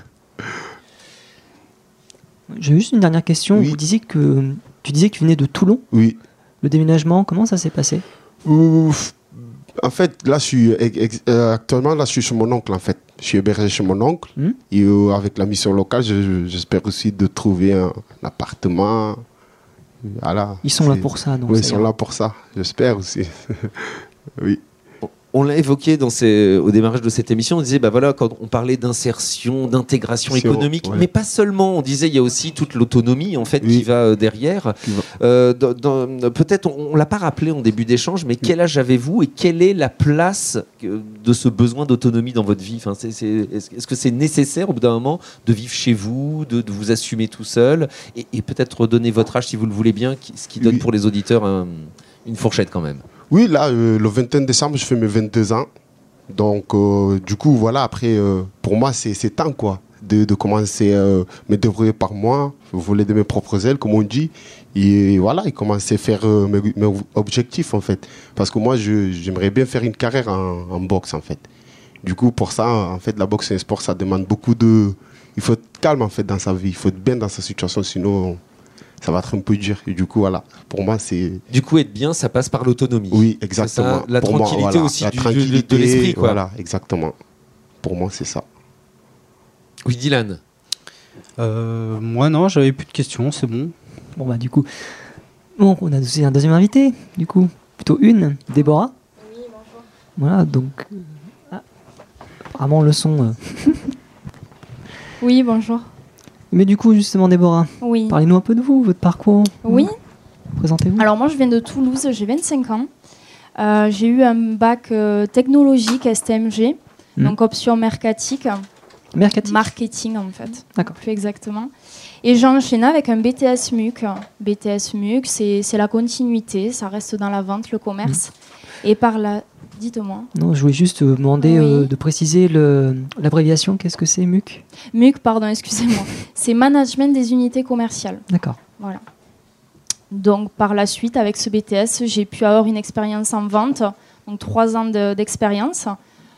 J'ai juste une dernière question. Vous disiez que tu disais que tu venais de Toulon. Oui. Le déménagement, comment ça s'est passé? Ouf. En fait, là, je suis ex- euh, actuellement, là, je suis chez mon oncle, en fait. Je suis hébergé chez mon oncle. Hmm. Et euh, avec la mission locale, je- je- j'espère aussi de trouver un, un appartement. Voilà. Ils sont là C'est- pour ça, donc Oui, ça ils sont ira. là pour ça. J'espère aussi. Oui. On l'a évoqué dans ces- au démarrage de cette émission, on disait, bah voilà, quand on parlait d'insertion, d'intégration C'est économique, vrai, ouais. mais pas seulement, on disait, il y a aussi toute l'autonomie en fait qui va euh, derrière. Euh, dans- dans- Peut-être, on, on l'a pas rappelé en début d'échange, mais quel âge avez-vous et quelle est la place euh, de ce besoin d'autonomie dans votre vie? Enfin, c'est- c'est- Est-ce est-ce que c'est nécessaire au bout d'un moment de vivre chez vous, de, de vous assumer tout seul et, et peut-être redonner votre âge si vous le voulez bien, qui- ce qui donne pour les auditeurs un- une fourchette quand même. Oui, là, euh, le vingt et un décembre, je fais mes vingt-deux ans. Donc, euh, du coup, voilà, après, euh, pour moi, c'est c'est temps, quoi, de, de commencer à euh, me débrouiller par moi, voler de mes propres ailes, comme on dit. Et voilà, et commencer à faire euh, mes, mes objectifs, en fait. Parce que moi, je- j'aimerais bien faire une carrière en, en boxe, en fait. Du coup, pour ça, en fait, la boxe, c'est un sport, ça demande beaucoup de... Il faut être calme, en fait, dans sa vie. Il faut être bien dans sa situation, sinon... ça va être un peu dur. Et du coup, voilà, pour moi, c'est... Du coup, être bien, ça passe par l'autonomie. Oui, C'est exactement. ça, la Pour moi, tranquillité voilà, aussi la du- de- tranquillité, de l'esprit, quoi. Voilà, exactement. Pour moi, c'est ça. Oui, Dylan. Euh, moi, non, j'avais plus de questions, c'est bon. Bon, bah, du coup. Bon, on a aussi un deuxième invité, du coup. Plutôt une, Déborah. Oui, bonjour. Voilà, donc. euh, Ah, apparemment, le son. euh. Oui, bonjour. Mais du coup, justement, Déborah. Oui. Parlez-nous un peu de vous, votre parcours. Oui. Présentez-vous. Alors moi, je viens de Toulouse, j'ai vingt-cinq ans. Euh, j'ai eu un bac euh, technologique S T M G, Mhm. donc option mercatique. Mercatique. Marketing, en fait. D'accord. Plus exactement. Et j'ai enchaîné avec un B T S M U C. B T S M U C, c'est, c'est la continuité, ça reste dans la vente, le commerce. Et par là, dites-moi. Non, je voulais juste euh, demander Oui. euh, de préciser le, l'abréviation. Qu'est-ce que c'est, M U C? M U C, pardon, excusez-moi. C'est Management des unités commerciales. D'accord. Voilà. Donc, par la suite, avec ce B T S, j'ai pu avoir une expérience en vente, donc trois ans de- d'expérience,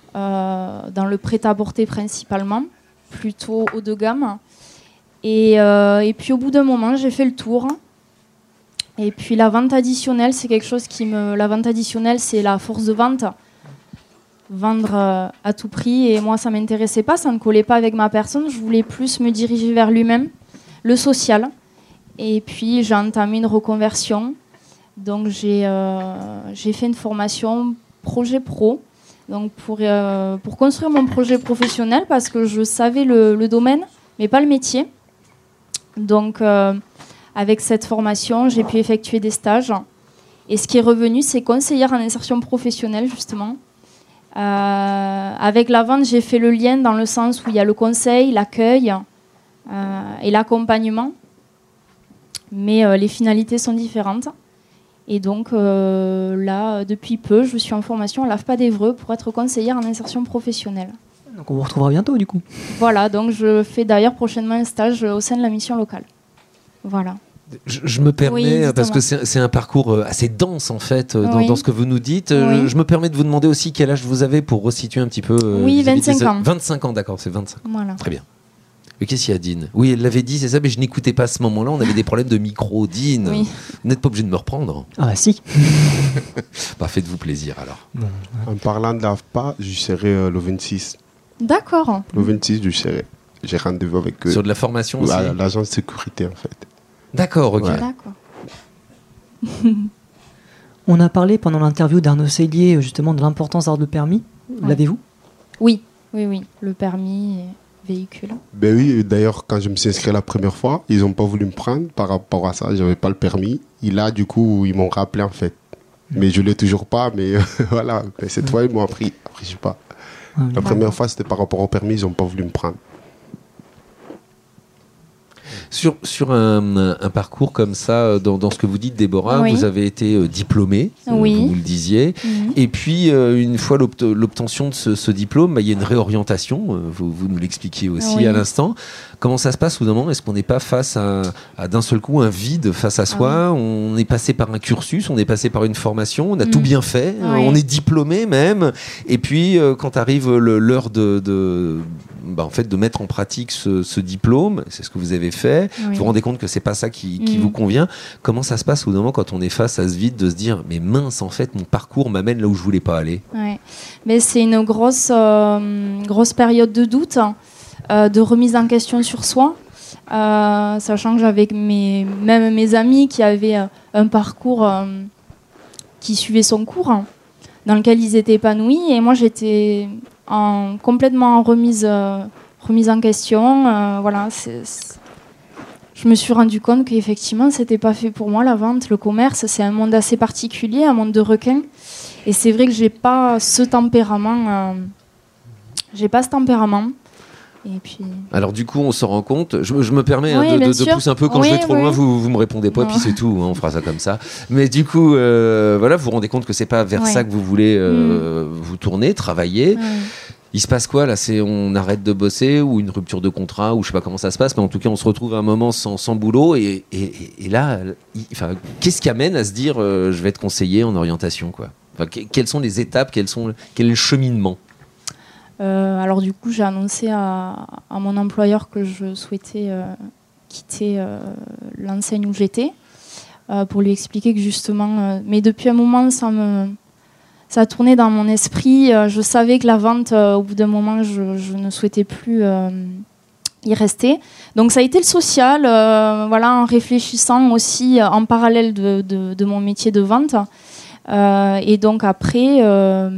euh, dans le prêt-à-porter principalement, plutôt haut de gamme. Et, euh, et puis au bout d'un moment, j'ai fait le tour. Et puis la vente additionnelle, c'est quelque chose qui me... La vente additionnelle, c'est la force de vente. Vendre euh, à tout prix. Et moi, ça ne m'intéressait pas, ça ne collait pas avec ma personne. Je voulais plus me diriger vers lui-même, le social. Et puis, j'ai entamé une reconversion. Donc, j'ai, euh, j'ai fait une formation projet pro. Donc, pour, euh, pour construire mon projet professionnel, parce que je savais le, le domaine, mais pas le métier. Donc, euh, avec cette formation, j'ai pu effectuer des stages. Et ce qui est revenu, c'est conseillère en insertion professionnelle, justement. Euh, avec la vente, j'ai fait le lien dans le sens où il y a le conseil, l'accueil euh, et l'accompagnement. Mais euh, les finalités sont différentes. Et donc, euh, là, depuis peu, je suis en formation à l'A F P A d'Évreux pour être conseillère en insertion professionnelle. Donc, on vous retrouvera bientôt, du coup. Voilà, donc je fais d'ailleurs prochainement un stage au sein de la mission locale. Voilà. Je, je me permets, Oui, parce que c'est, c'est un parcours assez dense en fait, dans, Oui. dans ce que vous nous dites. Oui. Je, je me permets de vous demander aussi quel âge vous avez pour resituer un petit peu. euh, Oui, vis-à-vis vingt-cinq des- ans. vingt-cinq ans, d'accord, c'est vingt-cinq. Voilà. Très bien. Mais qu'est-ce qu'il y a, Dean ? Oui, elle l'avait dit, c'est ça, mais je n'écoutais pas à ce moment-là. On avait des problèmes de micro. Dean, Oui. vous n'êtes pas obligé de me reprendre. Ah bah si. Bah, faites-vous plaisir alors. En parlant de l'A F P A, je serai euh, le vingt-six. D'accord. Le vingt-six, je serai. J'ai rendez-vous avec eux. Sur de la formation aussi ? À l'agence de sécurité, en fait. D'accord, ok. Ouais. D'accord. On a parlé pendant l'interview d'Arnaud Cellier justement de l'importance d'avoir le permis. Ouais. L'avez-vous ? Oui, oui, oui. Le permis et véhicule. Ben oui, d'ailleurs, quand je me suis inscrit la première fois, ils n'ont pas voulu me prendre par rapport à ça. J'avais pas le permis. Et là, du coup, ils m'ont rappelé, en fait. Mais je l'ai toujours pas, mais voilà. Mais cette fois, ils m'ont appris. Après, je sais pas. Ah oui. La première fois, c'était par rapport au permis, ils n'ont pas voulu me prendre. Sur, sur un, un parcours comme ça, dans, dans ce que vous dites, Déborah, Oui. vous avez été euh, diplômée, euh, Oui. vous le disiez. Mhm. Et puis, euh, une fois l'obt- l'obtention de ce, ce diplôme, bah, il y a une réorientation. euh, Vous, vous nous l'expliquiez aussi Oui. à l'instant. Comment ça se passe au bout d'un moment ? Est-ce qu'on n'est pas face à, à d'un seul coup un vide face à soi ? On est passé par un cursus, on est passé par une formation, on a Mhm. tout bien fait, euh, Oui. on est diplômé même. Et puis, euh, quand arrive le- l'heure de, de, bah, en fait, de mettre en pratique ce, ce diplôme, c'est ce que vous avez fait, Oui. vous vous rendez compte que c'est pas ça qui, qui Mhm. vous convient. Comment ça se passe au bout d'un moment quand on est face à ce vide de se dire mais mince, en fait, mon parcours m'amène là où je voulais pas aller ? Ouais. Mais c'est une grosse, euh, grosse période de doute, hein, euh, de remise en question sur soi. Euh, sachant que j'avais mes, même mes amis qui avaient euh, un parcours euh, qui suivait son cours, hein, dans lequel ils étaient épanouis. Et moi, j'étais en, complètement en remise, euh, remise en question. Euh, voilà, c'est, c'est- Je me suis rendu compte qu'effectivement, c'était pas fait pour moi, la vente, le commerce. C'est un monde assez particulier, un monde de requins. Et c'est vrai que j'ai pas ce tempérament. Euh, j'ai pas ce tempérament. Et puis. Alors du coup, on se rend compte. Je, me- je me permets hein, Oui, de, bien de- de sûr. pousser un peu quand Oui, je vais trop oui. loin. Vous, vous me répondez pas, Non. puis c'est tout. hein, on fera ça comme ça. Mais du coup, euh, voilà, vous vous rendez compte que c'est pas vers Ouais. ça que vous voulez euh, vous tourner, travailler. Ouais. Il se passe quoi là ? C'est on arrête de bosser ou une rupture de contrat ou je sais pas comment ça se passe, mais en tout cas on se retrouve à un moment sans, sans boulot et, et, et- et là, il- enfin, qu'est-ce qui amène à se dire euh, je vais être conseiller en orientation quoi ? Enfin, que- quelles sont les étapes, quels sont quel est le cheminement ? Euh, alors du coup, j'ai annoncé à, à mon employeur que je souhaitais euh, quitter euh, l'enseigne où j'étais euh, pour lui expliquer que justement, euh, mais depuis un moment, ça me, ça a tourné dans mon esprit. Euh, je savais que la vente, euh, au bout d'un moment, je, je ne souhaitais plus euh, y rester. Donc ça a été le social, euh, voilà, en réfléchissant aussi euh, en parallèle de, de, de mon métier de vente. Euh, et donc après. Euh,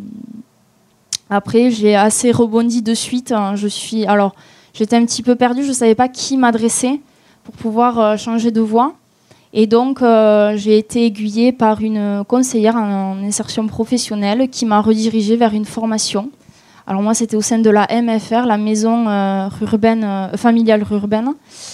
Après, j'ai assez rebondi de suite. Je suis, alors, j'étais un petit peu perdue. Je ne savais pas qui m'adresser pour pouvoir euh, changer de voie. Et donc, euh, j'ai été aiguillée par une conseillère en, en insertion professionnelle qui m'a redirigée vers une formation. Alors moi, c'était au sein de la M F R, la maison euh, urbaine, euh, familiale urbaine,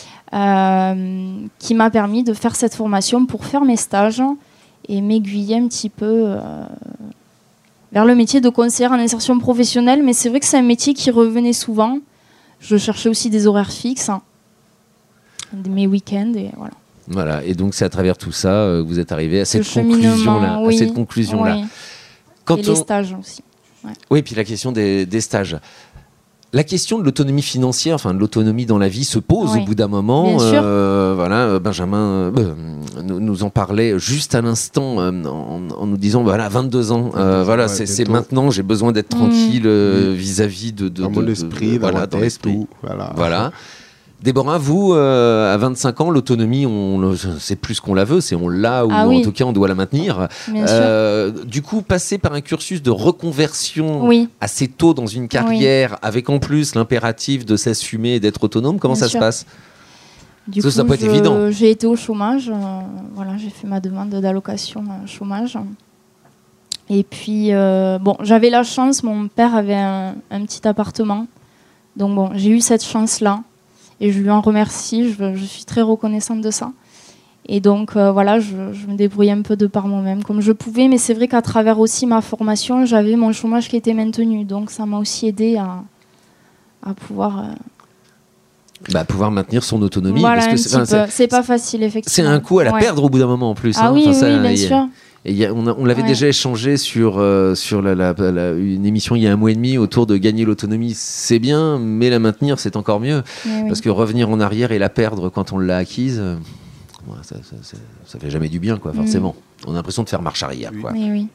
euh, qui m'a permis de faire cette formation pour faire mes stages et m'aiguiller un petit peu euh, vers le métier de conseillère en insertion professionnelle. Mais c'est vrai que c'est un métier qui revenait souvent. Je cherchais aussi des horaires fixes, hein, mes week-ends, et voilà. Voilà, et donc c'est à travers tout ça euh, que vous êtes arrivé à cette Ce cheminement, conclusion-là. oui, à cette conclusion-là. oui. Quand et on- les stages aussi. Ouais. Oui, puis la question des, des stages. La question de l'autonomie financière, enfin de l'autonomie dans la vie, se pose Oui. au bout d'un moment. Bien sûr. Euh, voilà, Benjamin euh, nous, nous en parlait juste à l'instant euh, en, en nous disant voilà, vingt-deux ans, euh, voilà, ouais, c'est, c'est bientôt. maintenant, j'ai besoin d'être Mmh. tranquille euh, Oui. vis-à-vis de, de, Dans de- mon de- esprit, de- dans voilà, ma dans tête, l'esprit. tout. Voilà. Voilà. Déborah, vous, euh, à vingt-cinq ans, l'autonomie, on le- c'est plus qu'on la veut, c'est on l'a ou Ah en oui. tout cas on doit la maintenir. Bien Euh, du coup, passer par un cursus de reconversion Oui. assez tôt dans une carrière, avec en plus l'impératif de s'assumer et d'être autonome, comment Bien ça sûr. se passe? Du Ça, coup, ça peut être je- évident. j'ai été au chômage. euh, voilà, j'ai fait ma demande d'allocation euh, chômage. Et puis, euh, bon, j'avais la chance, mon père avait un, un petit appartement. Donc, bon, j'ai eu cette chance-là. Et je lui en remercie. Je, je suis très reconnaissante de ça. Et donc, euh, voilà, je, je me débrouillais un peu de par moi-même comme je pouvais. Mais c'est vrai qu'à travers aussi ma formation, j'avais mon chômage qui était maintenu. Donc, ça m'a aussi aidé à, à pouvoir. euh, Bah, pouvoir maintenir son autonomie. Voilà, parce que un c'est, petit enfin, peu. C'est pas facile, c'est effectivement. un coup à la Ouais. perdre au bout d'un moment en plus. Ah hein. oui, Enfin, ça, oui, bien il y a- sûr. Et il y a- on, a- on l'avait Ouais. déjà échangé sur, euh, sur la, la- la- une émission il y a un mois et demi autour de gagner l'autonomie, c'est bien, mais la maintenir, c'est encore mieux. Oui, oui. Parce que revenir en arrière et la perdre quand on l'a acquise, euh, ouais, ça, ça, ça, ça fait jamais du bien, quoi, forcément. On a l'impression de faire marche arrière. Quoi. Oui, oui.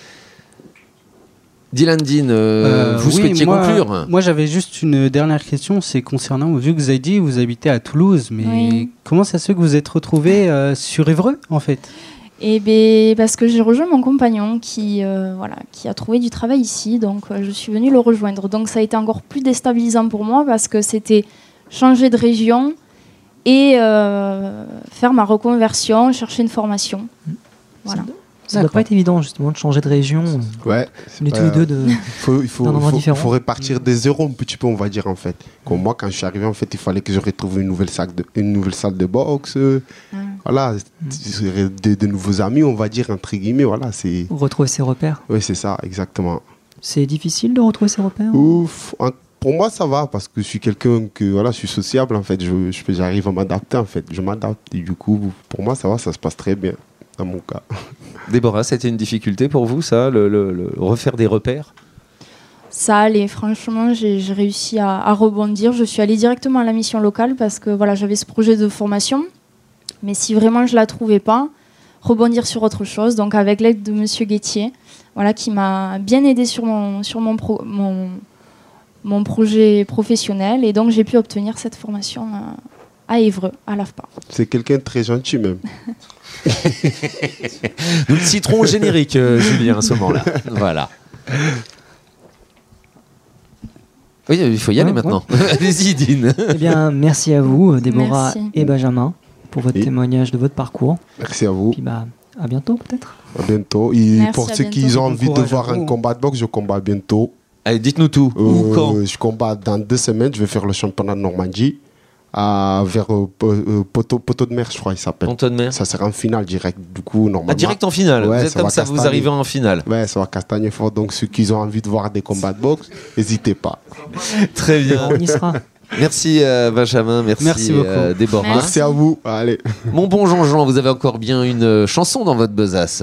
Dylan Dean, euh, Euh, vous oui, souhaitiez moi, conclure? Moi, j'avais juste une dernière question. C'est concernant, vu que vous avez dit, vous habitez à Toulouse, mais Oui. comment ça se fait que vous êtes retrouvé euh, sur Évreux, en fait? Et ben parce que j'ai rejoint mon compagnon qui, euh, voilà, qui a trouvé du travail ici, donc euh, je suis venue le rejoindre. Donc ça a été encore plus déstabilisant pour moi parce que c'était changer de région et euh, faire ma reconversion, chercher une formation. Voilà. Ça doit pas être évident justement de changer de région. Ouais. On est tous Euh, les deux de. faut, il faut, d'un endroit faut- différent. faut répartir des zéros un petit peu, on va dire, en fait. Comme moi, quand je suis arrivé, en fait, il fallait que je retrouve une nouvelle salle de, une nouvelle salle de boxe. euh, Voilà, des, de nouveaux amis, on va dire, entre guillemets. Voilà, c'est... Retrouver ses repères. Oui, c'est ça, exactement. C'est difficile de retrouver ses repères. Ouf, en- pour moi, ça va, parce que je suis quelqu'un que, voilà, je suis sociable, en fait. Je, je, j'arrive à m'adapter, en fait. Je m'adapte. Et du coup, pour moi, ça va, ça se passe très bien, dans mon cas. Déborah, c'était une difficulté pour vous, ça, le, le- le refaire des repères? Ça allait, franchement, j'ai j'ai réussi à, à rebondir. Je suis allée directement à la mission locale parce que voilà, j'avais ce projet de formation. Mais si vraiment je ne la trouvais pas, rebondir sur autre chose. Donc avec l'aide de Monsieur Guettier, voilà, qui m'a bien aidé sur mon, sur mon, pro- mon, mon projet professionnel. Et donc j'ai pu obtenir cette formation à, à Évreux, à l'A F P A. C'est quelqu'un de très gentil, même. Nous le citerons au générique, euh, Julien, à ce moment-là. Voilà. Oui, il faut y aller Ouais, maintenant. Allez-y, Dean. Eh bien, merci à vous, euh, Déborah Merci. et Benjamin, pour votre Et- témoignage de votre parcours. Merci à vous. Puis bah, à bientôt peut-être. À bientôt. Et Merci, pour à ceux bientôt. qui ont Bon envie de courage à voir vous. un combat de boxe, je combats bientôt. Allez, dites-nous tout. Où, Euh, quand? Je combats dans deux semaines. Je vais faire le championnat de Normandie à, vers euh, Po- euh, Poteau, Poteau de Mer, je crois, il s'appelle. Ponton de Mer. Ça sera en finale direct. Du coup, normalement. Ah, direct en finale. Ouais, vous êtes ça comme va ça, vous castagner. arrivez en finale. Ouais, ça va castagner fort. Donc, ceux qui ont envie de voir des combats de boxe, n'hésitez pas. Très bien. On y sera. Merci euh, Benjamin, merci, Merci beaucoup. euh, Déborah. Merci. Merci à vous. Allez. Mon bon Jean-Jean, vous avez encore bien une euh, chanson dans votre besace.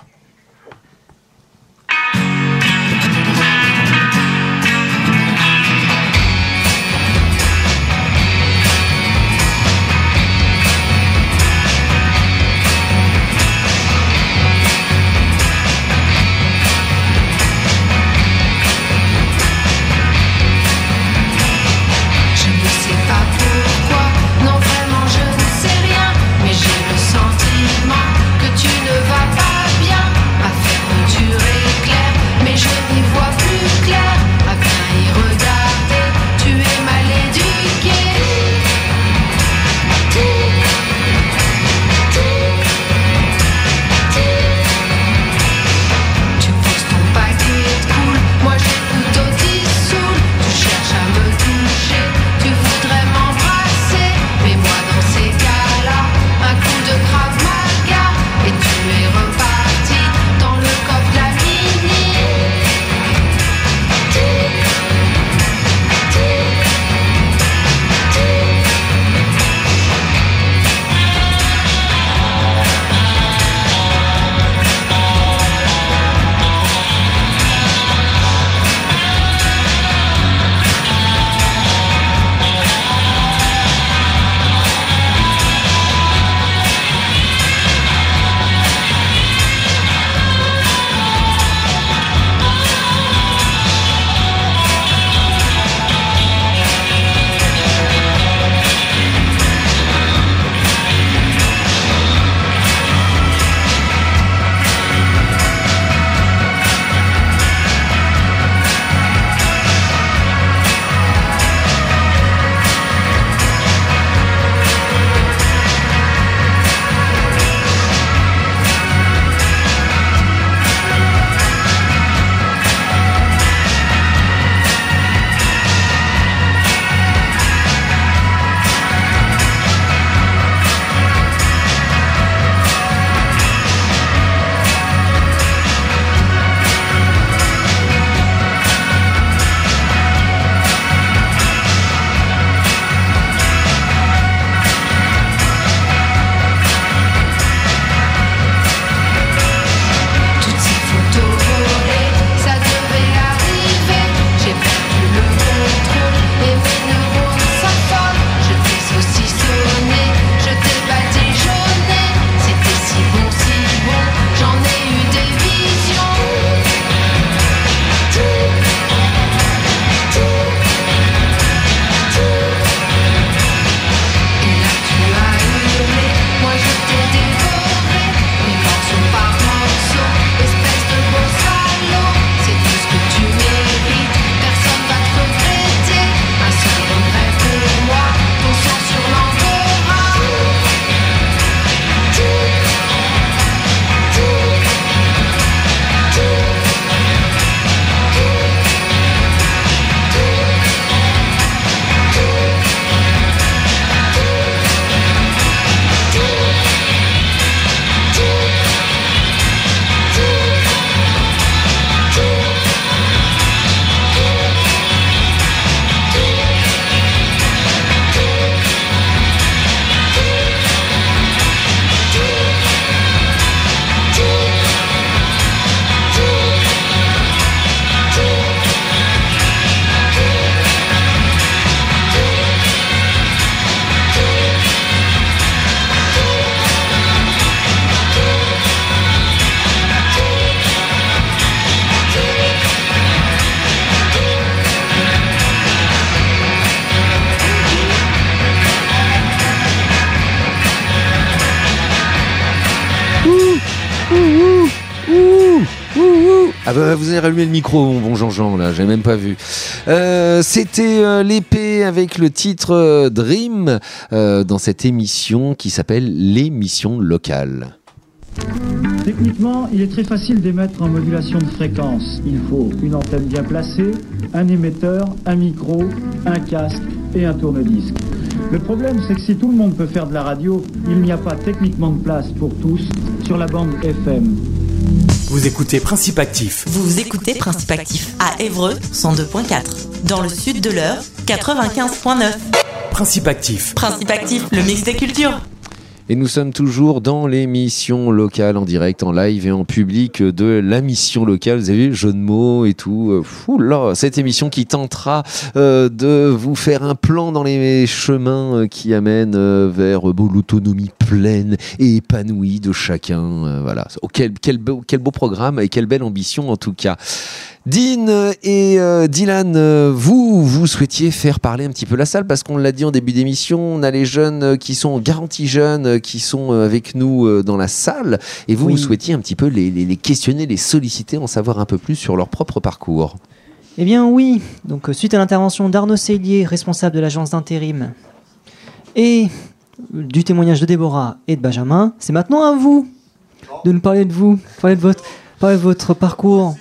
Je ne sais pas pourquoi, non vraiment je ne sais rien, mais j'ai le sentiment que tu ne vas pas bien. Ah bah vous avez rallumé le micro, mon bon Jean-Jean, là, j'ai même pas vu. Euh, c'était euh, l'épée avec le titre euh, Dream euh, dans cette émission qui s'appelle l'émission locale. Techniquement, il est très facile d'émettre en modulation de fréquence. Il faut une antenne bien placée, un émetteur, un micro, un casque et un tourne-disque. Le problème, c'est que si tout le monde peut faire de la radio, il n'y a pas techniquement de place pour tous sur la bande F M. Vous écoutez Principe Actif. Vous écoutez Principe Actif à Évreux cent deux point quatre. Dans le sud de l'Eure, quatre-vingt-quinze point neuf. Principe Actif. Principe Actif, le mix des cultures. Et nous sommes toujours dans l'émission locale en direct, en live et en public de la mission locale. Vous avez vu, jeu de mots et tout. Oula, cette émission qui tentera euh, de vous faire un plan dans les chemins qui amènent euh, vers euh, l'autonomie pleine et épanouie de chacun. Euh, voilà. Oh, quel, quel, beau, quel beau programme et quelle belle ambition en tout cas. Dean et euh, Dylan, euh, vous, vous souhaitiez faire parler un petit peu la salle parce qu'on l'a dit en début d'émission, on a les jeunes euh, qui sont garantis jeunes, euh, qui sont euh, avec nous euh, dans la salle et vous, oui. vous souhaitiez un petit peu les, les, les questionner, les solliciter, en savoir un peu plus sur leur propre parcours. Eh bien oui, donc suite à l'intervention d'Arnaud Cellier, responsable de l'agence d'intérim, et du témoignage de Déborah et de Benjamin, c'est maintenant à vous de nous parler de vous, parler de votre... Pas votre parcours.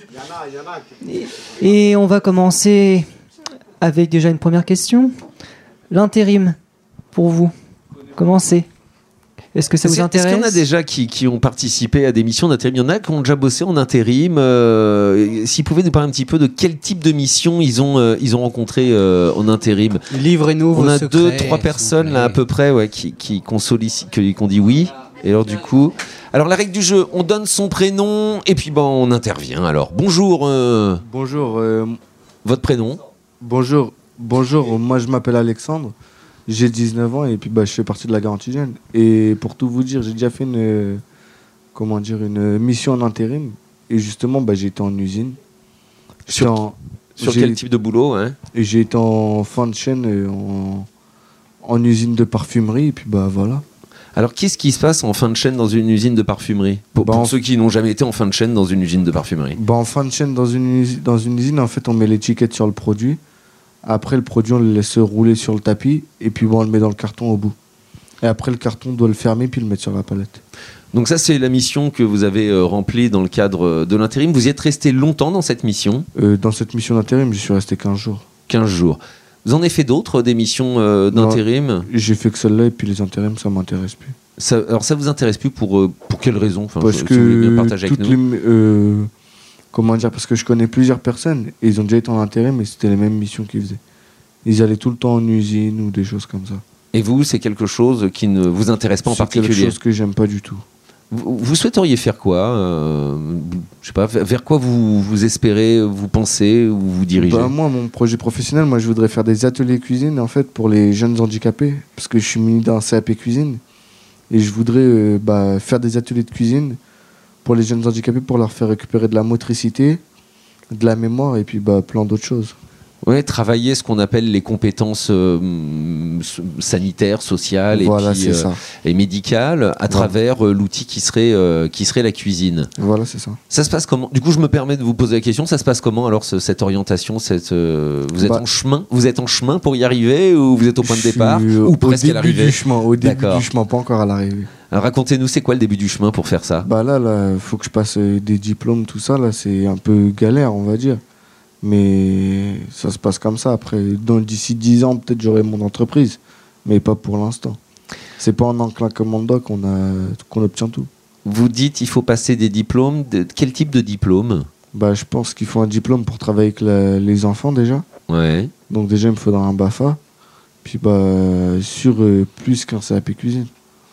Et, et on va commencer avec déjà une première question. L'intérim, pour vous, comment c'est ? Est-ce que ça est-ce, vous intéresse ? Est-ce qu'il y en a déjà qui, qui ont participé à des missions d'intérim ? Il y en a qui ont déjà bossé en intérim. Euh, s'ils pouvaient nous parler un petit peu de quel type de mission ils ont, euh, ils ont rencontré euh, en intérim. Livrez-nous vos secrets. On a secrets, deux, trois personnes là à peu près ouais, qui, qui, qu'on sollicite, qui ont dit oui. Et alors du coup... Alors la règle du jeu, on donne son prénom et puis bon, on intervient. Alors bonjour. Euh... Bonjour. Euh... Votre prénom ? Bonjour. Bonjour. Moi je m'appelle Alexandre. J'ai dix-neuf ans et puis bah je fais partie de la garantie jeune. Et pour tout vous dire, j'ai déjà fait une euh, comment dire une mission en intérim et justement bah j'ai été en usine. Sur, en, sur quel type de boulot hein ? Et j'ai été en fin de chaîne euh, en en usine de parfumerie et puis bah voilà. Alors, qu'est-ce qui se passe en fin de chaîne dans une usine de parfumerie ? Pour, bah pour ceux qui n'ont jamais été en fin de chaîne dans une usine de parfumerie. Bah en fin de chaîne dans une, usine, dans une usine, en fait, on met l'étiquette sur le produit. Après, le produit, on le laisse rouler sur le tapis. Et puis, bon, on le met dans le carton au bout. Et après, le carton, on doit le fermer puis le mettre sur la palette. Donc ça, c'est la mission que vous avez euh, remplie dans le cadre de l'intérim. Vous y êtes resté longtemps dans cette mission ? euh, Dans cette mission d'intérim, j'y suis resté quinze jours. quinze jours. Vous en avez fait d'autres, des missions euh, d'intérim ? Non, j'ai fait que celle-là et puis les intérims, ça m'intéresse plus. Ça, alors ça vous intéresse plus pour, euh, pour quelle raison enfin, Parce si que vous voulez bien partager avec nous. Les, euh, comment dire ? Parce que je connais plusieurs personnes et ils ont déjà été en intérim et c'était les mêmes missions qu'ils faisaient. Ils allaient tout le temps en usine ou des choses comme ça. Et vous, c'est quelque chose qui ne vous intéresse pas en c'est particulier ? C'est quelque chose que j'aime pas du tout. Vous, vous souhaiteriez faire quoi euh, je sais pas, vers quoi vous, vous espérez, vous pensez ou vous dirigez ? Bah, moi, mon projet professionnel, moi, je voudrais faire des ateliers cuisine en fait pour les jeunes handicapés, parce que je suis muni d'un C A P cuisine et je voudrais euh, bah, faire des ateliers de cuisine pour les jeunes handicapés pour leur faire récupérer de la motricité, de la mémoire et puis bah, plein d'autres choses. Ouais, travailler ce qu'on appelle les compétences euh, sanitaires, sociales voilà, et, puis, euh, et médicales à voilà. travers euh, l'outil qui serait, euh, qui serait la cuisine. Voilà, c'est ça. Ça se passe comment ? Du coup, je me permets de vous poser la question. Ça se passe comment alors ce, cette orientation cette, euh, Vous êtes bah, en chemin Vous êtes en chemin pour y arriver ou vous êtes au point de départ ou presque à l'arrivée ? Du chemin, au début D'accord. du chemin, pas encore à l'arrivée. Alors, racontez-nous, c'est quoi le début du chemin pour faire ça ? Bah là, là, faut que je passe des diplômes, tout ça. Là, c'est un peu galère, on va dire. Mais ça se passe comme ça. Après, dans, d'ici dix ans, peut-être j'aurai mon entreprise. Mais pas pour l'instant. C'est pas en un claquement de doigts qu'on, a, qu'on obtient tout. Vous dites qu'il faut passer des diplômes. De, quel type de diplôme ? Bah, je pense qu'il faut un diplôme pour travailler avec la, les enfants déjà. Ouais. Donc déjà, il me faudra un BAFA. Puis bah, sur euh, plus qu'un C A P cuisine.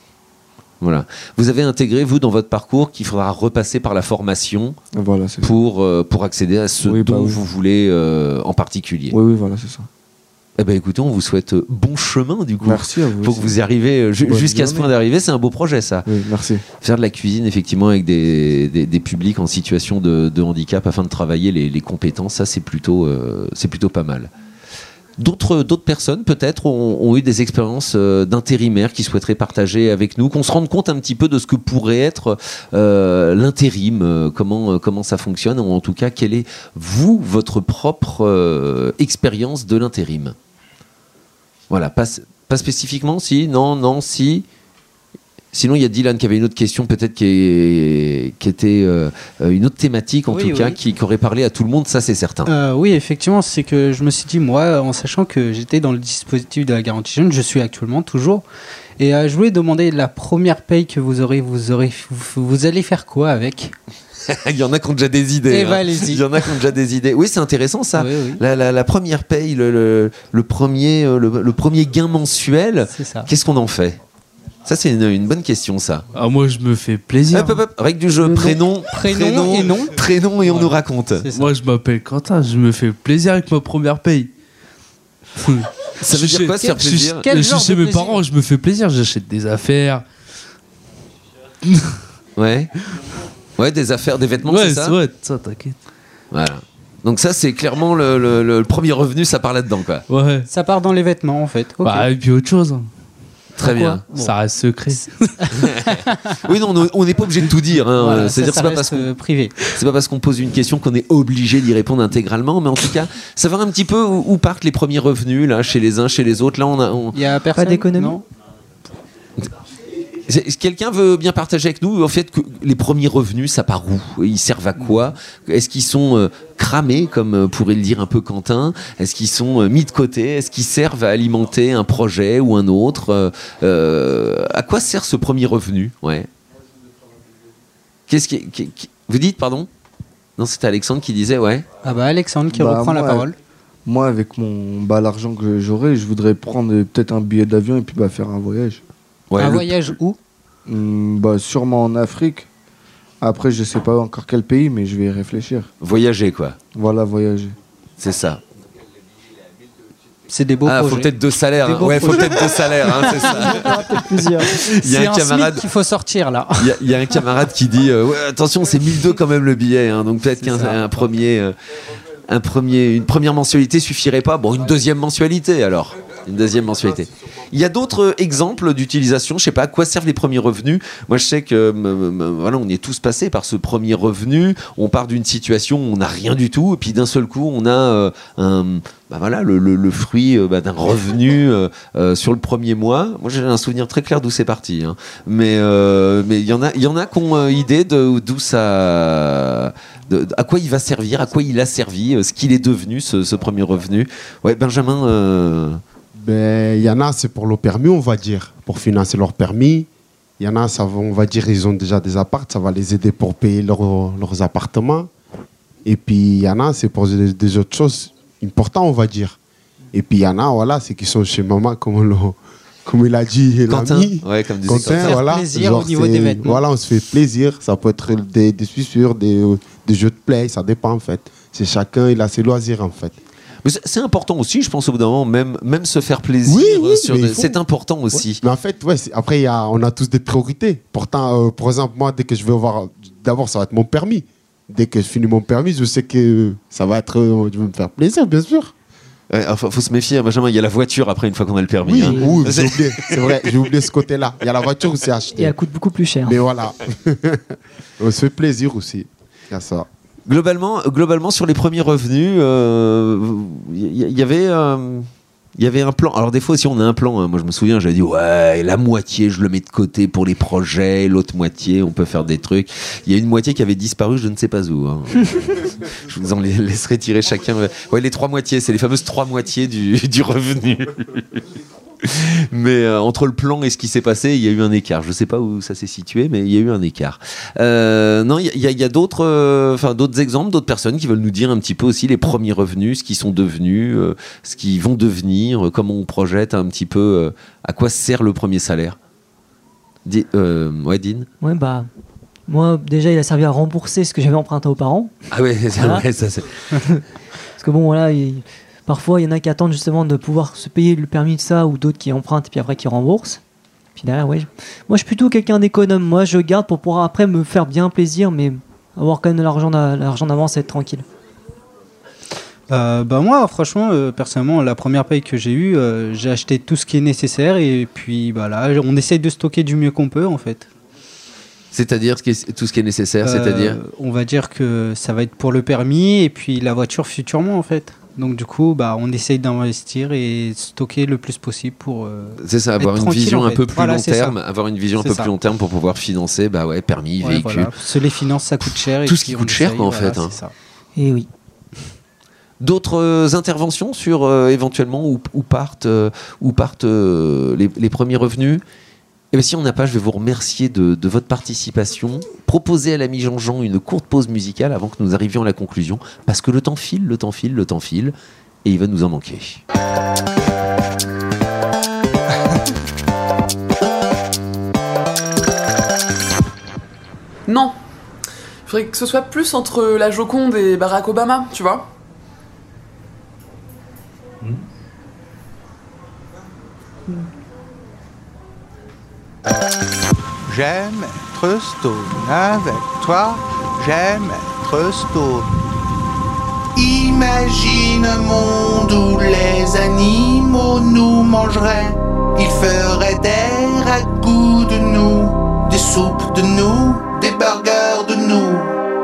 Voilà. Vous avez intégré, vous, dans votre parcours, qu'il faudra repasser par la formation voilà, c'est pour, euh, pour accéder à ce oui, dont bah, oui. vous voulez euh, en particulier. Oui, oui, voilà, c'est ça. Eh ben, écoutez, on vous souhaite bon chemin, du coup. Merci à vous. Pour aussi. Que vous y arrivez ju- jusqu'à journée. Ce point d'arrivée, c'est un beau projet, ça. Oui, merci. Faire de la cuisine, effectivement, avec des, des, des publics en situation de, de handicap afin de travailler les, les compétences, ça, c'est plutôt, euh, c'est plutôt pas mal. d'autres, d'autres personnes peut-être ont, ont eu des expériences euh, d'intérimaires qui souhaiteraient partager avec nous, qu'on se rende compte un petit peu de ce que pourrait être euh, l'intérim, euh, comment, euh, comment ça fonctionne, ou en tout cas, quelle est, vous, votre propre euh, expérience de l'intérim. Voilà, pas, pas spécifiquement, si, non, non, si... Sinon, il y a Dylan qui avait une autre question, peut-être qui, est, qui était euh, une autre thématique, en oui, tout cas, oui. qui, qui aurait parlé à tout le monde, ça c'est certain. Euh, oui, effectivement, c'est que je me suis dit, moi, en sachant que j'étais dans le dispositif de la garantie jeune, je suis actuellement toujours, et euh, je voulais demander la première paye que vous aurez, vous aurez, vous, vous allez faire quoi avec ? Il y en a qui ont déjà des idées. Eh hein. ben, allez-y. Il y en a qui ont déjà des idées. Oui, c'est intéressant ça. Oui, oui. La, la, la première paye, le, le, le, premier, le, le premier gain mensuel, qu'est-ce qu'on en fait ? Ça, c'est une, une bonne question, ça. Ah, moi, je me fais plaisir. Hop, hop, hop. Règle du jeu, prénom, prénom, prénom et nom. Prénom et on nous raconte. Moi, je m'appelle Quentin, je me fais plaisir avec ma première paye. Ça veut dire quoi, se faire plaisir ? Je suis chez mes parents, je me fais plaisir, j'achète des affaires. Ouais. Ouais, des affaires, des vêtements, ouais, c'est ça ? Ouais, ça, t'inquiète. Voilà. Donc ça, c'est clairement le, le, le, le premier revenu, ça part là-dedans, quoi. Ouais. Ça part dans les vêtements, en fait. Okay. Bah, et puis autre chose. Très bien. Bon. Ça reste secret. Oui, non, on n'est pas obligé de tout dire. Hein. Voilà, C'est-à-dire, ça, ça c'est pas parce qu'on privé. C'est pas parce qu'on pose une question qu'on est obligé d'y répondre intégralement, mais en tout cas, savoir un petit peu où, où partent les premiers revenus là, chez les uns, chez les autres. Là, on a. On... Il y a personne. Pas d'économie. Quelqu'un veut bien partager avec nous, en fait, que les premiers revenus, ça part où ? Ils servent à quoi ? Est-ce qu'ils sont euh, cramés, comme euh, pourrait le dire un peu Quentin ? Est-ce qu'ils sont euh, mis de côté ? Est-ce qu'ils servent à alimenter un projet ou un autre ? euh, euh, À quoi sert ce premier revenu ? Ouais. Qu'est-ce qui, qui, qui... Vous dites, pardon ? Non, c'était Alexandre qui disait, ouais. Ah bah Alexandre qui bah, reprend moi, la parole. Moi, avec mon bah, l'argent que j'aurais, je voudrais prendre euh, peut-être un billet d'avion et puis bah, faire un voyage. Ouais, un le... voyage où ? Mmh, bah, sûrement en Afrique. Après, je sais pas encore quel pays, mais je vais y réfléchir. Voyager, quoi. Voilà, voyager. C'est ça. C'est des beaux ah, projets. faut peut-être deux salaires. Hein. Ouais, faut peut-être deux salaires. Hein, c'est ça. Plusieurs. Il y a c'est un, un camarade qu'il faut sortir là. Il y, a, il y a un camarade qui dit euh, ouais, attention, c'est mille deux quand même le billet. Hein, donc peut-être qu'un un premier, euh, un premier, une première mensualité suffirait pas. Bon, une deuxième mensualité alors. Une deuxième mensualité. Il y a d'autres exemples d'utilisation. Je sais pas à quoi servent les premiers revenus. Moi, je sais que euh, voilà, on est tous passés par ce premier revenu. On part d'une situation où on n'a rien du tout, et puis d'un seul coup, on a euh, un, bah voilà, le, le, le fruit euh, bah, d'un revenu euh, euh, sur le premier mois. Moi, j'ai un souvenir très clair d'où c'est parti. Hein. Mais euh, mais il y en a, il y en a qui ont euh, idée de d'où ça, de, à quoi il va servir, à quoi il a servi, euh, ce qu'il est devenu ce, ce premier revenu. Ouais, Benjamin. Euh, Ben, il y en a, c'est pour le permis, on va dire, pour financer leur permis. Il y en a, ça va, on va dire, ils ont déjà des apparts, ça va les aider pour payer leur, leurs appartements. Et puis, il y en a, c'est pour des, des autres choses importantes, on va dire. Et puis, il y en a, voilà, c'est qui sont chez maman, comme, le, comme il a dit l'ami. Ouais, comme disait Quentin, Quentin. voilà. Plaisir Genre, au niveau des vêtements. Voilà, on se fait plaisir. Ça peut être des, des chaussures, des, des jeux de play, ça dépend, en fait. C'est chacun, il a ses loisirs, en fait. Mais c'est important aussi, je pense, au bout d'un moment, même, même se faire plaisir. Oui, oui, sur mais des... il faut. C'est important aussi. Ouais. Mais en fait, ouais, après, y a, on a tous des priorités. Pourtant, euh, par exemple, moi, dès que je vais avoir. D'abord, ça va être mon permis. Dès que je finis mon permis, je sais que ça va être. Euh, je vais me faire plaisir, bien sûr. Ouais, enfin, faut se méfier, Benjamin, il y a la voiture après, une fois qu'on a le permis. Oui, hein. oui, j'ai oublié. C'est vrai, j'ai oublié ce côté-là. Il y a la voiture où c'est acheté. Et elle coûte beaucoup plus cher. Mais voilà. On se fait plaisir aussi. Il y a ça. Globalement, globalement, sur les premiers revenus, il euh, y, y avait. Euh... Il y avait un plan. Alors des fois aussi on a un plan. Hein. Moi je me souviens, j'avais dit ouais, la moitié je le mets de côté pour les projets, l'autre moitié on peut faire des trucs. Il y a une moitié qui avait disparu, je ne sais pas où. Hein. Je vous en laisserai tirer chacun. Ouais, les trois moitiés, c'est les fameuses trois moitiés du, du revenu. Mais euh, entre le plan et ce qui s'est passé, il y a eu un écart. Je ne sais pas où ça s'est situé, mais il y a eu un écart. Euh, non, il y a, y a d'autres, enfin euh, d'autres exemples, d'autres personnes qui veulent nous dire un petit peu aussi les premiers revenus, ce qu'ils sont devenus, euh, ce qu'ils vont devenir, euh, comment on projette un petit peu, euh, à quoi sert le premier salaire. Di- euh, ouais, Dean. Ouais, bah. Moi, déjà, il a servi à rembourser ce que j'avais emprunté aux parents. Ah ouais, c'est Voilà. vrai, ça c'est. Parce que bon, voilà, il- parfois, il y en a qui attendent justement de pouvoir se payer le permis de ça, ou d'autres qui empruntent et puis après qui remboursent. Puis derrière, ouais. je- Moi, je suis plutôt quelqu'un d'économe. Moi, je garde pour pouvoir après me faire bien plaisir, mais avoir quand même de l'argent d'a- l'argent d'avance et être tranquille. Euh, bah moi, franchement, euh, personnellement, la première paye que j'ai eue, euh, j'ai acheté tout ce qui est nécessaire et puis bah là, on essaye de stocker du mieux qu'on peut en fait. C'est-à-dire ce qui est- tout ce qui est nécessaire, c'est-à-dire Euh, On va dire que ça va être pour le permis et puis la voiture futurement en fait. Donc du coup, bah, on essaye d'investir et stocker le plus possible pour. euh, C'est ça, avoir être une tranquille, vision en un fait. peu plus Voilà, long c'est ça. terme, avoir une vision un C'est peu ça. plus long terme pour pouvoir financer, bah ouais, permis, Ouais, véhicule. voilà. Parce que les finances, ça coûte cher. et Tout ce puis qui on coûte cher, essaye, quoi, en voilà, fait, hein. c'est ça. Et oui. D'autres euh, interventions sur euh, éventuellement où, où partent, euh, où partent euh, les, les premiers revenus. Et bien si on n'a pas, je vais vous remercier de, de votre participation. Proposer à l'ami Jean-Jean une courte pause musicale avant que nous arrivions à la conclusion, parce que le temps file, le temps file, le temps file, et il va nous en manquer. Non. Il faudrait que ce soit plus entre la Joconde et Barack Obama, tu vois. J'aime être stone avec toi, j'aime être stone. Imagine un monde où les animaux nous mangeraient. Ils feraient des ragoûts de nous, des soupes de nous, des burgers de nous.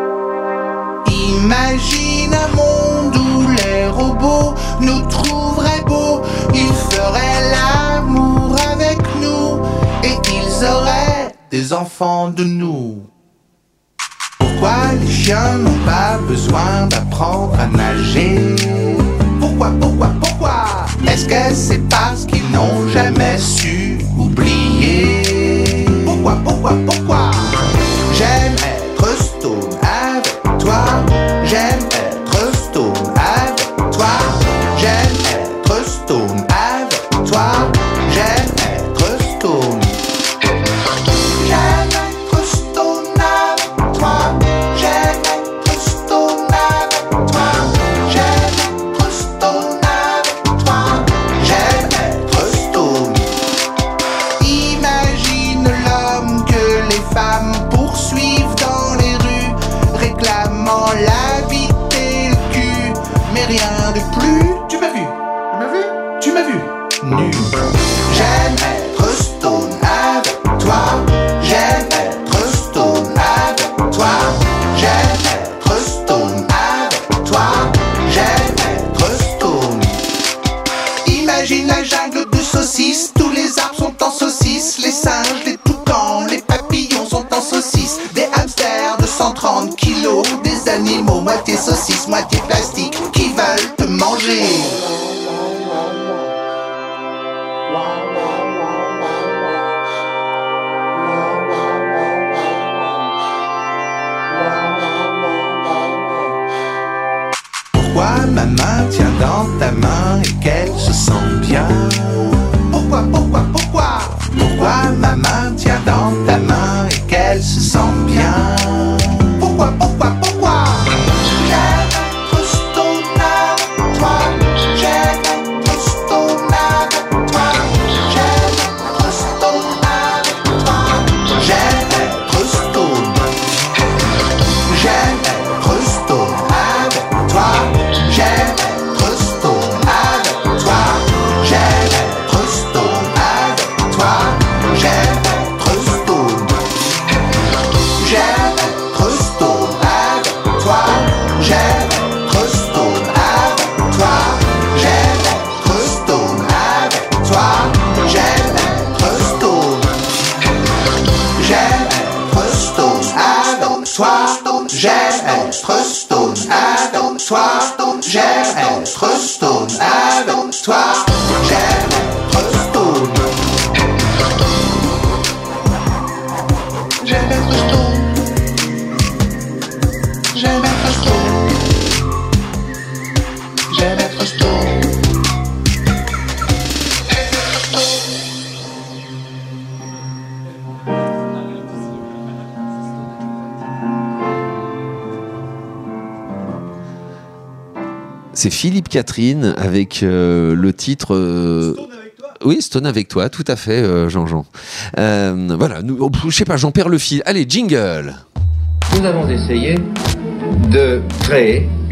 Imagine un monde où les robots nous trouveraient beaux. Ils feraient l'amour avec nous et ils auraient des enfants de nous. Pourquoi les chiens n'ont pas besoin d'apprendre à nager? Pourquoi, pourquoi, pourquoi? Est-ce que c'est parce qu'ils n'ont jamais su oublier? Pourquoi, pourquoi, pourquoi? J'aime être stone avec toi. J'aime être stone avec toi. J'aime être stone avec toi. J'aime être stone. J'aime être stone avec toi. J'aime être stone avec toi. J'aime être stone avec toi. J'aime être stone. Imagine l'homme que les femmes poursuivent dans les rues, réclamant la bite et le cul, mais rien de plus. Tu m'as vu? Tu m'as vu? Tu m'as vu? Nu. J'aime être stone avec toi. J'aime être stone avec toi. J'aime être stone avec toi. J'aime être stone. Imagine la jungle de saucisses. Tous les arbres sont en saucisses. Les singes, les toucans, les papillons sont en saucisses. Des hamsters de cent trente kilos. Des animaux moitié saucisses, moitié plastique qui veulent te manger. Pourquoi ma main tient dans ta main et qu'elle se sent bien? Pourquoi, pourquoi, pourquoi? Pourquoi ma main tient dans ta main et qu'elle se sent bien? Pourquoi, pourquoi, pourquoi? J'aime être stone avec toi. J'aime être stone avec toi. J'aime être stone avec toi. J'aime être stone. J'aime être stone avec toi. J'aime être stone avec toi. J'aime être stone avec toi. J'aime être stone. J'aime être stone avec toi. J'aime être stone avec toi. J'aime être stone avec toi. J'aime être stone. J'aime être stone avec toi. J'aime être stone avec toi. J'aime être stone avec toi. J'aime être stone. J'aime être stone. J'aime être stone. J'aime être stone. C'est Philippe Catherine avec euh, le titre. euh, Oui, Stone avec toi, tout à fait, euh, Jean-Jean. Euh, voilà, nous, oh, je sais pas, j'en perds le fil. Allez, jingle. Nous avons essayé de créer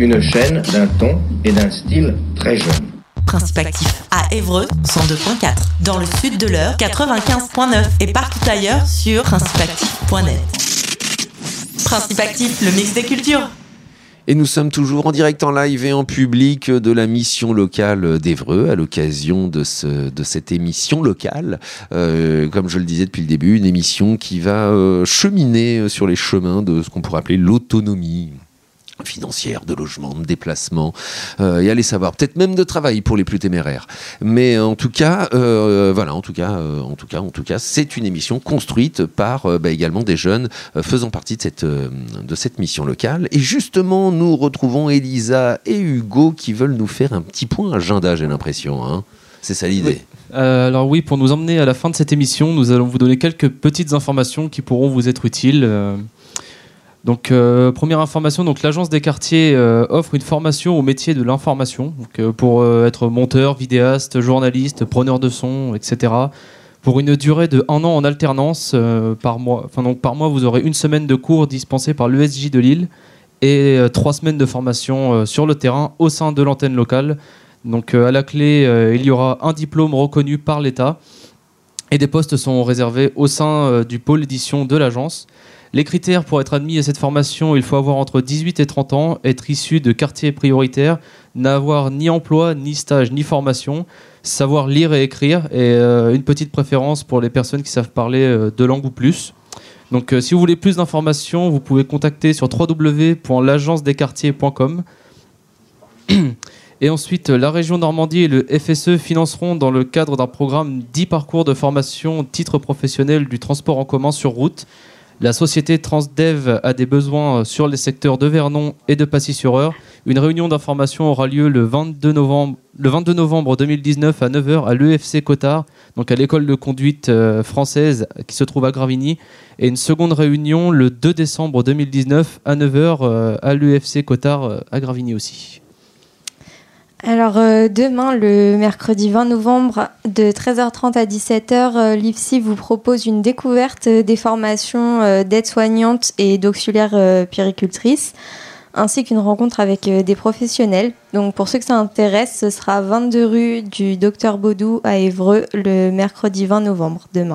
une chaîne d'un ton et d'un style très jeune. Principe actif à Évreux, cent deux point quatre. Dans le sud de l'Eure, quatre-vingt-quinze point neuf. Et partout ailleurs sur principe actif point net. Principe actif, le mix des cultures. Et nous sommes toujours en direct, en live et en public de la mission locale d'Évreux à l'occasion de, ce, de cette émission locale. Euh, comme je le disais depuis le début, une émission qui va euh, cheminer sur les chemins de ce qu'on pourrait appeler l'autonomie financière, de logement, de déplacement, euh, et allez savoir, peut-être même de travail pour les plus téméraires. Mais en tout cas, euh, voilà, en tout cas, euh, en tout cas, en tout cas, c'est une émission construite par euh, bah, également des jeunes euh, faisant partie de cette euh, de cette mission locale. Et justement, nous retrouvons Elisa et Hugo qui veulent nous faire un petit point agenda, j'ai l'impression. Hein. C'est ça l'idée. Oui. Euh, alors oui, pour nous emmener à la fin de cette émission, nous allons vous donner quelques petites informations qui pourront vous être utiles. Euh, Donc euh, première information, donc l'agence des quartiers euh, offre une formation au métier de l'information, donc, euh, pour euh, être monteur, vidéaste, journaliste, preneur de son, et cetera. Pour une durée de un an en alternance euh, par mois. Enfin donc par mois, vous aurez une semaine de cours dispensés par l'E S J de Lille et euh, trois semaines de formation euh, sur le terrain au sein de l'antenne locale. Donc euh, à la clé, euh, il y aura un diplôme reconnu par l'État et des postes sont réservés au sein euh, du pôle édition de l'agence. Les critères pour être admis à cette formation, il faut avoir entre dix-huit et trente ans, être issu de quartiers prioritaires, n'avoir ni emploi, ni stage, ni formation, savoir lire et écrire, et euh, une petite préférence pour les personnes qui savent parler euh, deux langues ou plus. Donc euh, si vous voulez plus d'informations, vous pouvez contacter sur w w w point l'agence des quartiers point com. Et ensuite, la région Normandie et le F S E financeront dans le cadre d'un programme dix parcours de formation titre professionnel du transport en commun sur route. La société Transdev a des besoins sur les secteurs de Vernon et de Passy-sur-Eure. Une réunion d'information aura lieu le vingt-deux novembre, le vingt-deux novembre deux mille dix-neuf à neuf heures à l'E F C Cotard, donc à l'école de conduite euh, française qui se trouve à Gravigny. Et une seconde réunion le deux décembre deux mille dix-neuf à neuf heures euh, à l'E F C Cotard euh, à Gravigny aussi. Alors euh, demain, le mercredi vingt novembre, de treize heures trente à dix-sept heures, euh, l'I F S I vous propose une découverte des formations euh, d'aide-soignante et d'auxiliaire euh, puéricultrice, ainsi qu'une rencontre avec euh, des professionnels. Donc pour ceux que ça intéresse, ce sera vingt-deux rue du Docteur Baudou à Évreux, le mercredi vingt novembre, demain.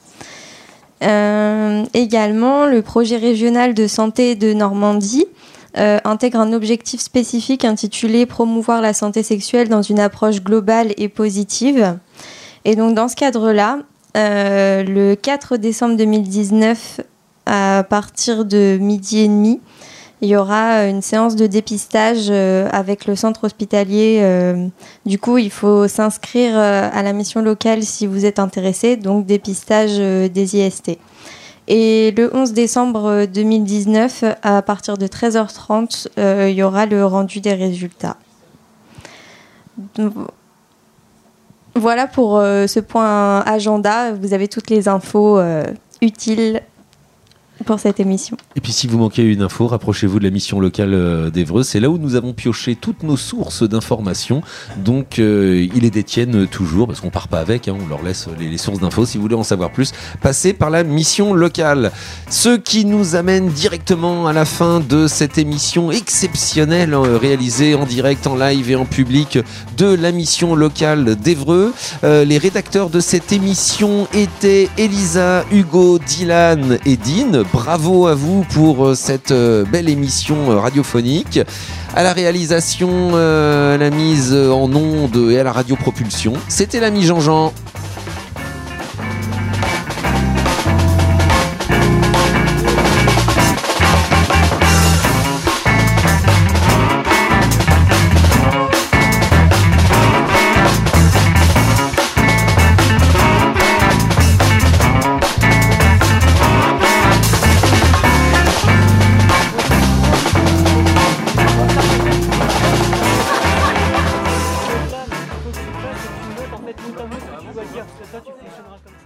Euh, également, le projet régional de santé de Normandie Euh, intègre un objectif spécifique intitulé « Promouvoir la santé sexuelle dans une approche globale et positive ». Et donc dans ce cadre-là, euh, le quatre décembre deux mille dix-neuf, à partir de midi et demi, il y aura une séance de dépistage euh, avec le centre hospitalier. Euh, du coup, il faut s'inscrire euh, à la mission locale si vous êtes intéressé, donc dépistage euh, des I S T. Et le onze décembre deux mille dix-neuf, à partir de treize heures trente, euh, il y aura le rendu des résultats. Donc, voilà pour euh, ce point agenda. Vous avez toutes les infos euh, utiles pour cette émission. Et puis si vous manquez une info, rapprochez-vous de la mission locale d'Évreux. C'est là où nous avons pioché toutes nos sources d'informations. Donc euh, ils les détiennent toujours, parce qu'on part pas avec, hein, on leur laisse les, les sources d'infos. Si vous voulez en savoir plus, passez par la mission locale. Ce qui nous amène directement à la fin de cette émission exceptionnelle euh, réalisée en direct, en live et en public de la mission locale d'Évreux. Euh, les rédacteurs de cette émission étaient Elisa, Hugo, Dylan et Dean. Bravo à vous pour cette belle émission radiophonique. À la réalisation, euh, à la mise en onde et à la radiopropulsion, c'était l'ami Jean-Jean. Ça, tu fonctionneras comme ça.